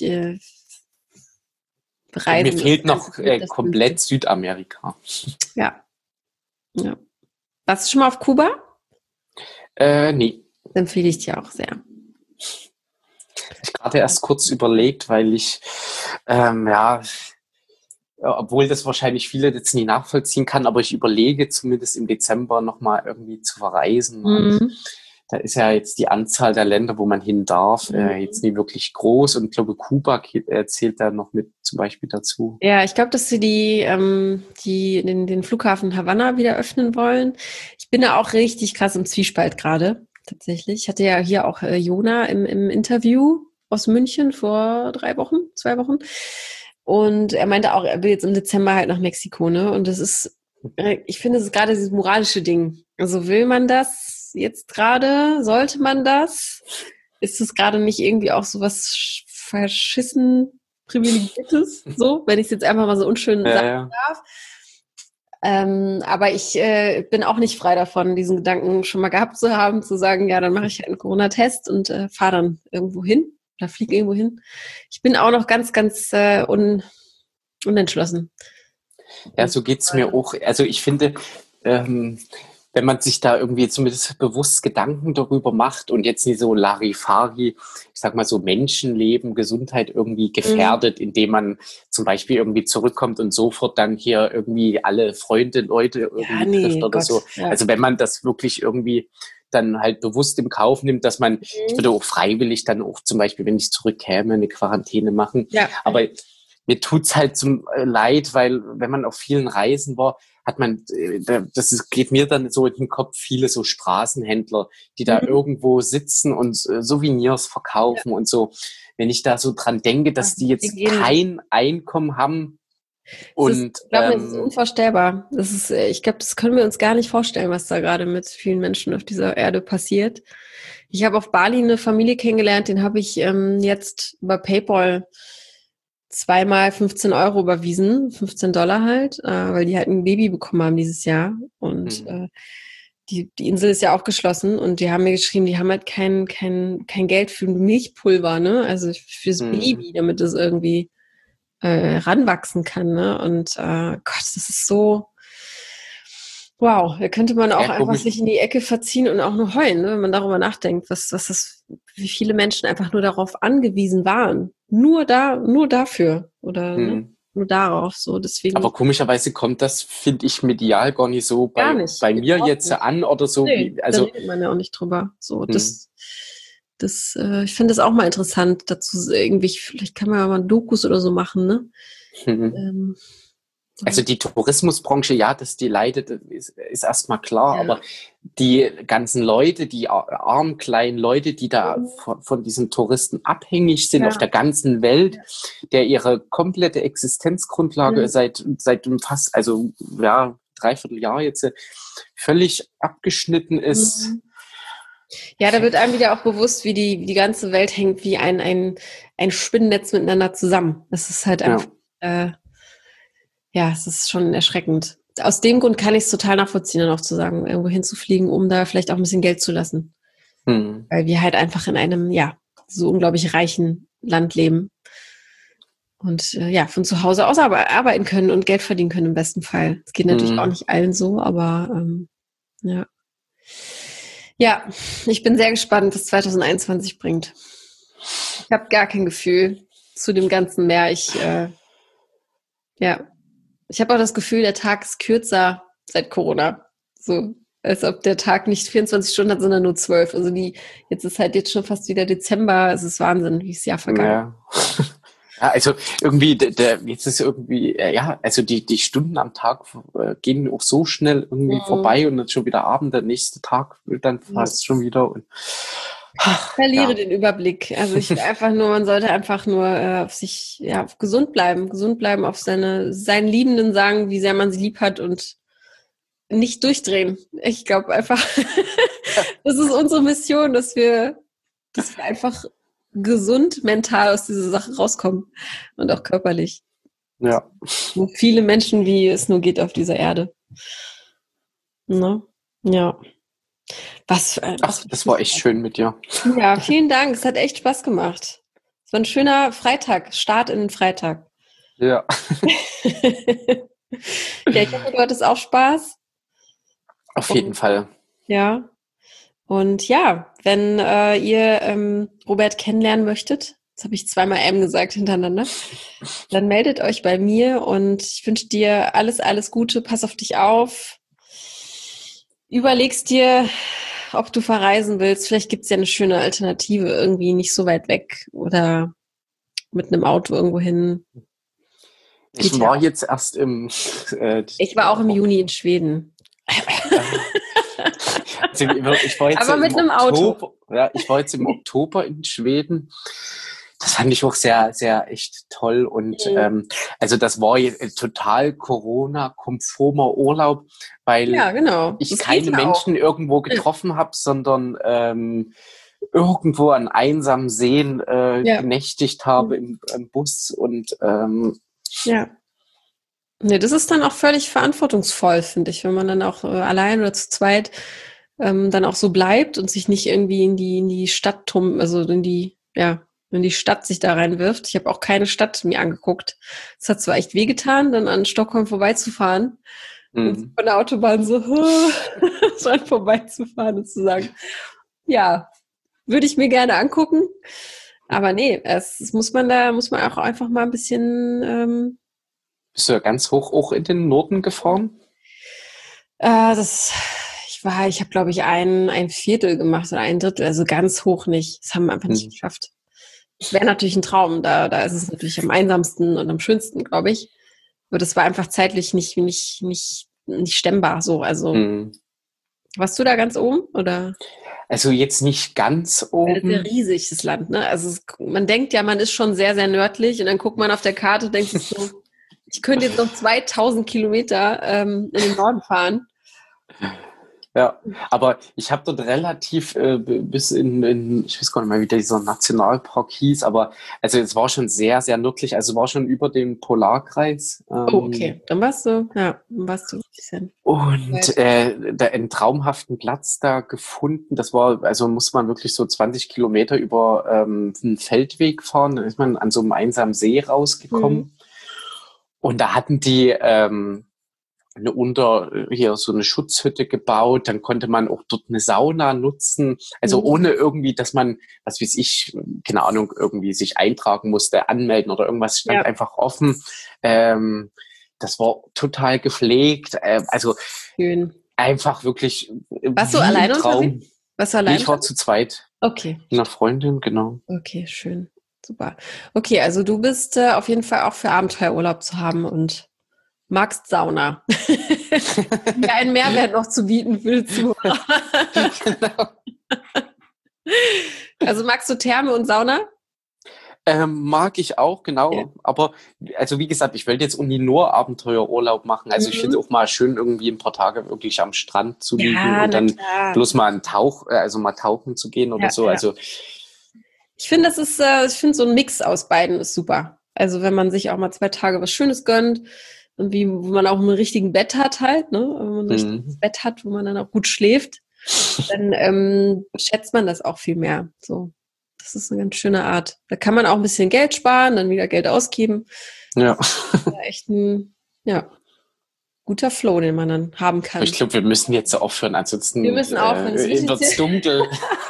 mir fehlt noch komplett Südamerika. Ja. Warst du schon mal auf Kuba? Nee. Empfehle ich dir auch sehr. Ich gerade erst kurz überlegt, weil ich, obwohl das wahrscheinlich viele jetzt nie nachvollziehen kann, aber ich überlege zumindest im Dezember nochmal irgendwie zu verreisen. Und da ist ja jetzt die Anzahl der Länder, wo man hin darf, jetzt nie wirklich groß. Und ich glaube, Kuba zählt da noch mit zum Beispiel dazu. Ja, ich glaube, dass sie den Flughafen Havanna wieder öffnen wollen. Ich bin da auch richtig krass im Zwiespalt gerade. Tatsächlich. Ich hatte ja hier auch Jona im Interview aus München vor 2 Wochen. Und er meinte auch, er will jetzt im Dezember halt nach Mexiko, ne? Und das ist, ich finde, es ist gerade dieses moralische Ding. Also will man das jetzt gerade? Sollte man das? Ist es gerade nicht irgendwie auch so was verschissen Privilegiertes? So, wenn ich es jetzt einfach mal so unschön sagen darf. Aber ich bin auch nicht frei davon, diesen Gedanken schon mal gehabt zu haben, zu sagen, ja, dann mache ich halt einen Corona-Test und fahre dann irgendwo hin oder fliege irgendwo hin. Ich bin auch noch ganz, ganz unentschlossen. Ja, so geht's mir auch. Also ich finde, wenn man sich da irgendwie zumindest bewusst Gedanken darüber macht und jetzt nicht so Larifari, ich sag mal so Menschenleben, Gesundheit irgendwie gefährdet, indem man zum Beispiel irgendwie zurückkommt und sofort dann hier irgendwie alle Freunde, Leute irgendwie trifft oder so. Ja. Also wenn man das wirklich irgendwie dann halt bewusst im Kauf nimmt, dass man, ich würde auch freiwillig dann auch zum Beispiel, wenn ich zurückkäme, eine Quarantäne machen. Ja. Aber mir tut's halt zum leid, weil wenn man auf vielen Reisen war, hat man, geht mir dann so in den Kopf, viele so Straßenhändler, die da irgendwo sitzen und Souvenirs verkaufen und so. Wenn ich da so dran denke, dass die jetzt kein Einkommen haben und ich glaube, das ist unvorstellbar. Ich glaube, das können wir uns gar nicht vorstellen, was da gerade mit vielen Menschen auf dieser Erde passiert. Ich habe auf Bali eine Familie kennengelernt, den habe ich jetzt über PayPal 2-mal 15 € überwiesen, $15 halt, weil die halt ein Baby bekommen haben dieses Jahr. Und die Insel ist ja auch geschlossen und die haben mir geschrieben, die haben halt kein Geld für Milchpulver, ne? Also fürs Baby, damit es irgendwie ranwachsen kann, ne? Und Gott, das ist so wow, da könnte man auch einfach sich in die Ecke verziehen und auch nur heulen, ne? Wenn man darüber nachdenkt, wie viele Menschen einfach nur darauf angewiesen waren. Nur dafür oder ne? Nur darauf. So, deswegen. Aber komischerweise kommt das, finde ich, medial gar nicht so bei mir jetzt an oder so. Nee, da redet man ja auch nicht drüber. So, ich finde das auch mal interessant, dazu irgendwie, vielleicht kann man ja mal Dokus oder so machen, ne? Also die Tourismusbranche, ja, dass die leidet, ist erstmal klar, aber die ganzen Leute, die armen kleinen Leute, die da von diesen Touristen abhängig sind auf der ganzen Welt, der ihre komplette Existenzgrundlage seit fast, also ja, 3/4 Jahr jetzt völlig abgeschnitten ist. Ja, da wird einem wieder auch bewusst, wie die ganze Welt hängt wie ein Spinnennetz miteinander zusammen. Das ist halt einfach es ist schon erschreckend. Aus dem Grund kann ich es total nachvollziehen, dann auch zu sagen, irgendwo hinzufliegen, um da vielleicht auch ein bisschen Geld zu lassen. Weil wir halt einfach in einem, so unglaublich reichen Land leben. Und von zu Hause aus arbeiten können und Geld verdienen können im besten Fall. Das geht natürlich auch nicht allen so, aber ja. Ja, ich bin sehr gespannt, was 2021 bringt. Ich habe gar kein Gefühl zu dem Ganzen mehr. Ich habe auch das Gefühl, der Tag ist kürzer seit Corona. So, als ob der Tag nicht 24 Stunden hat, sondern nur 12. Also jetzt ist halt jetzt schon fast wieder Dezember. Es ist Wahnsinn, wie das Jahr vergangen. Ja, also irgendwie, jetzt ist irgendwie, also die Stunden am Tag gehen auch so schnell irgendwie vorbei und dann schon wieder Abend, der nächste Tag dann fast schon wieder. Und ich verliere den Überblick. Also man sollte einfach nur auf sich, gesund bleiben, auf seinen Liebenden sagen, wie sehr man sie lieb hat und nicht durchdrehen. Ich glaube einfach, das ist unsere Mission, dass wir einfach gesund mental aus dieser Sache rauskommen und auch körperlich. Ja. So viele Menschen, wie es nur geht auf dieser Erde. Ne? Ja. Das war echt schön mit dir. Ja, vielen Dank. Es hat echt Spaß gemacht. Es war ein schöner Freitag, Start in den Freitag. Ja. Ja, ich hoffe, du hattest auch Spaß. Auf jeden Fall. Ja. Und ja, wenn ihr Robert kennenlernen möchtet, das habe ich zweimal gesagt hintereinander, dann meldet euch bei mir und ich wünsche dir alles, alles Gute. Pass auf dich auf. Überlegst dir, ob du verreisen willst. Vielleicht gibt es ja eine schöne Alternative, irgendwie nicht so weit weg oder mit einem Auto irgendwo hin. Ich war jetzt erst ich war auch im Juni in Schweden. Also ich war jetzt aber mit einem Auto. Ja, ich war jetzt im Oktober in Schweden. Das fand ich auch sehr, sehr echt toll. Und also das war jetzt total Corona-konformer Urlaub, weil ich keine Menschen irgendwo getroffen habe, sondern irgendwo an einsamen Seen genächtigt habe im Bus. Und nee, das ist dann auch völlig verantwortungsvoll, finde ich, wenn man dann auch allein oder zu zweit dann auch so bleibt und sich nicht irgendwie in die Stadt in die Stadt sich da reinwirft. Ich habe auch keine Stadt mir angeguckt. Es hat zwar echt wehgetan, dann an Stockholm vorbeizufahren und von der Autobahn so dran vorbeizufahren und zu sagen, ja, würde ich mir gerne angucken. Aber nee, es muss man auch einfach mal ein bisschen bist du ja ganz hoch auch in den Norden gefahren? Ich habe, glaube ich, ein Viertel gemacht oder ein Drittel, also ganz hoch nicht. Das haben wir einfach nicht geschafft. Das wäre natürlich ein Traum, da ist es natürlich am einsamsten und am schönsten, glaube ich. Aber das war einfach zeitlich nicht stemmbar so. Also warst du da ganz oben oder? Also jetzt nicht ganz oben. Das ist ja riesig, das Land, ne? Also man denkt ja, man ist schon sehr, sehr nördlich und dann guckt man auf der Karte und denkt sich so, ich könnte jetzt noch 2000 Kilometer in den Norden fahren. Ja, aber ich habe dort relativ bis in, ich weiß gar nicht mehr, wie dieser Nationalpark hieß, aber also es war schon sehr, sehr nördlich, also war schon über dem Polarkreis. Okay, dann warst du ein bisschen. Und da einen traumhaften Platz da gefunden, das war, also muss man wirklich so 20 Kilometer über einen Feldweg fahren, dann ist man an so einem einsamen See rausgekommen. Und da hatten die hier so eine Schutzhütte gebaut, dann konnte man auch dort eine Sauna nutzen, also ohne irgendwie, dass man, was weiß ich, keine Ahnung, irgendwie sich eintragen musste, anmelden oder irgendwas, stand einfach offen. Das war total gepflegt, also schön. Einfach wirklich warst du alleine unterwegs? Ich war zu zweit. Okay. Mit einer Freundin, genau. Okay, schön. Super. Okay, also du bist auf jeden Fall auch für Abenteuerurlaub zu haben und magst Sauna. Mir einen Mehrwert noch zu bieten für die Zuhörer. Genau. Also magst du Therme und Sauna? Mag ich auch, genau. Ja. Aber also wie gesagt, ich wollte jetzt irgendwie nur Abenteuerurlaub machen. Also ich finde auch mal schön, irgendwie ein paar Tage wirklich am Strand zu liegen und dann bloß mal mal tauchen zu gehen oder so. Ja. Also ich finde, so ein Mix aus beiden ist super. Also wenn man sich auch mal 2 Tage was Schönes gönnt, irgendwie, wo man auch ein richtigen Bett hat halt, ne? Wenn man ein richtiges Bett hat, wo man dann auch gut schläft, dann schätzt man das auch viel mehr. So. Das ist eine ganz schöne Art. Da kann man auch ein bisschen Geld sparen, dann wieder Geld ausgeben. Ja. Das ist echt ein, guter Flow, den man dann haben kann. Ich glaube, wir müssen jetzt aufhören, ansonsten wird's dunkel.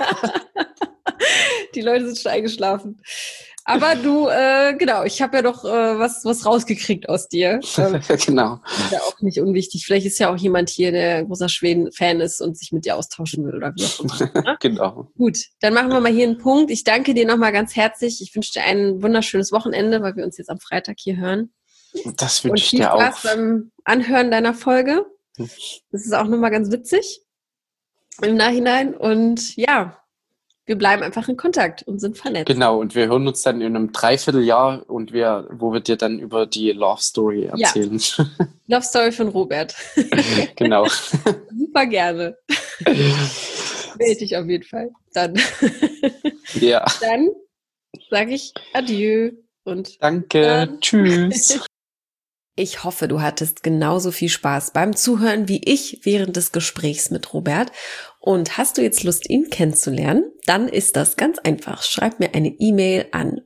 Die Leute sind schon eingeschlafen. Aber du, ich habe ja doch was rausgekriegt aus dir. Genau. Ist ja auch nicht unwichtig. Vielleicht ist ja auch jemand hier, der ein großer Schweden-Fan ist und sich mit dir austauschen will oder wie auch immer. Ne? Genau. Gut, dann machen wir mal hier einen Punkt. Ich danke dir nochmal ganz herzlich. Ich wünsche dir ein wunderschönes Wochenende, weil wir uns jetzt am Freitag hier hören. Das wünsche ich dir auch. Und viel Spaß beim Anhören deiner Folge. Das ist auch nochmal ganz witzig im Nachhinein. Und ja, wir bleiben einfach in Kontakt und sind vernetzt. Genau, und wir hören uns dann in einem Dreivierteljahr wo wir dir dann über die Love Story erzählen. Ja. Love Story von Robert. Genau. Super gerne. Melde dich auf jeden Fall. Dann. Ja. Dann sage ich Adieu und danke. Tschüss. Ich hoffe, du hattest genauso viel Spaß beim Zuhören wie ich während des Gesprächs mit Robert. Und hast du jetzt Lust, ihn kennenzulernen? Dann ist das ganz einfach. Schreib mir eine E-Mail an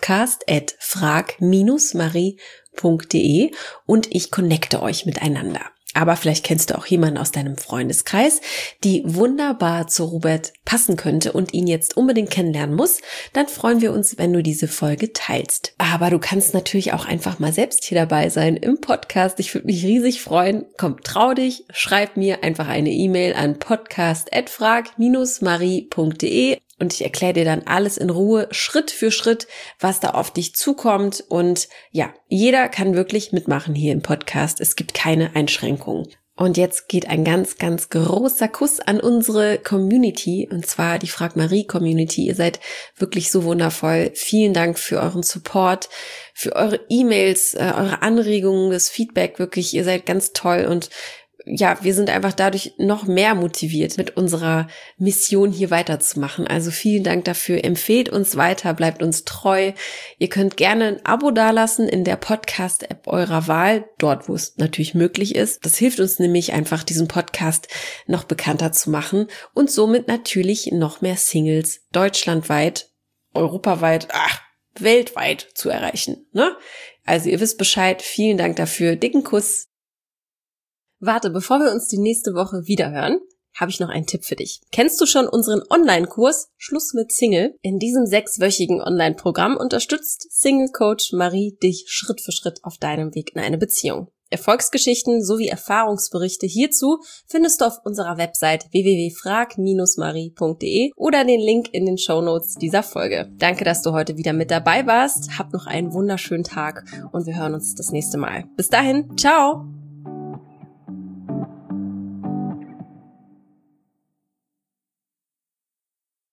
podcast@frag-marie.de und ich connecte euch miteinander. Aber vielleicht kennst du auch jemanden aus deinem Freundeskreis, die wunderbar zu Robert passen könnte und ihn jetzt unbedingt kennenlernen muss. Dann freuen wir uns, wenn du diese Folge teilst. Aber du kannst natürlich auch einfach mal selbst hier dabei sein im Podcast. Ich würde mich riesig freuen. Komm, trau dich, schreib mir einfach eine E-Mail an podcast@frag-marie.de. Und ich erkläre dir dann alles in Ruhe, Schritt für Schritt, was da auf dich zukommt. Und ja, jeder kann wirklich mitmachen hier im Podcast. Es gibt keine Einschränkungen. Und jetzt geht ein ganz, ganz großer Kuss an unsere Community, und zwar die Frag-Marie-Community. Ihr seid wirklich so wundervoll. Vielen Dank für euren Support, für eure E-Mails, eure Anregungen, das Feedback. Wirklich, ihr seid ganz toll und ja, wir sind einfach dadurch noch mehr motiviert, mit unserer Mission hier weiterzumachen. Also vielen Dank dafür. Empfehlt uns weiter, bleibt uns treu. Ihr könnt gerne ein Abo dalassen in der Podcast-App eurer Wahl, dort, wo es natürlich möglich ist. Das hilft uns nämlich einfach, diesen Podcast noch bekannter zu machen und somit natürlich noch mehr Singles deutschlandweit, europaweit, weltweit zu erreichen, ne? Also ihr wisst Bescheid. Vielen Dank dafür. Dicken Kuss. Warte, bevor wir uns die nächste Woche wiederhören, habe ich noch einen Tipp für dich. Kennst du schon unseren Online-Kurs Schluss mit Single? In diesem 6-wöchigen Online-Programm unterstützt Single-Coach Marie dich Schritt für Schritt auf deinem Weg in eine Beziehung. Erfolgsgeschichten sowie Erfahrungsberichte hierzu findest du auf unserer Website www.frag-marie.de oder den Link in den Shownotes dieser Folge. Danke, dass du heute wieder mit dabei warst. Hab noch einen wunderschönen Tag und wir hören uns das nächste Mal. Bis dahin, ciao!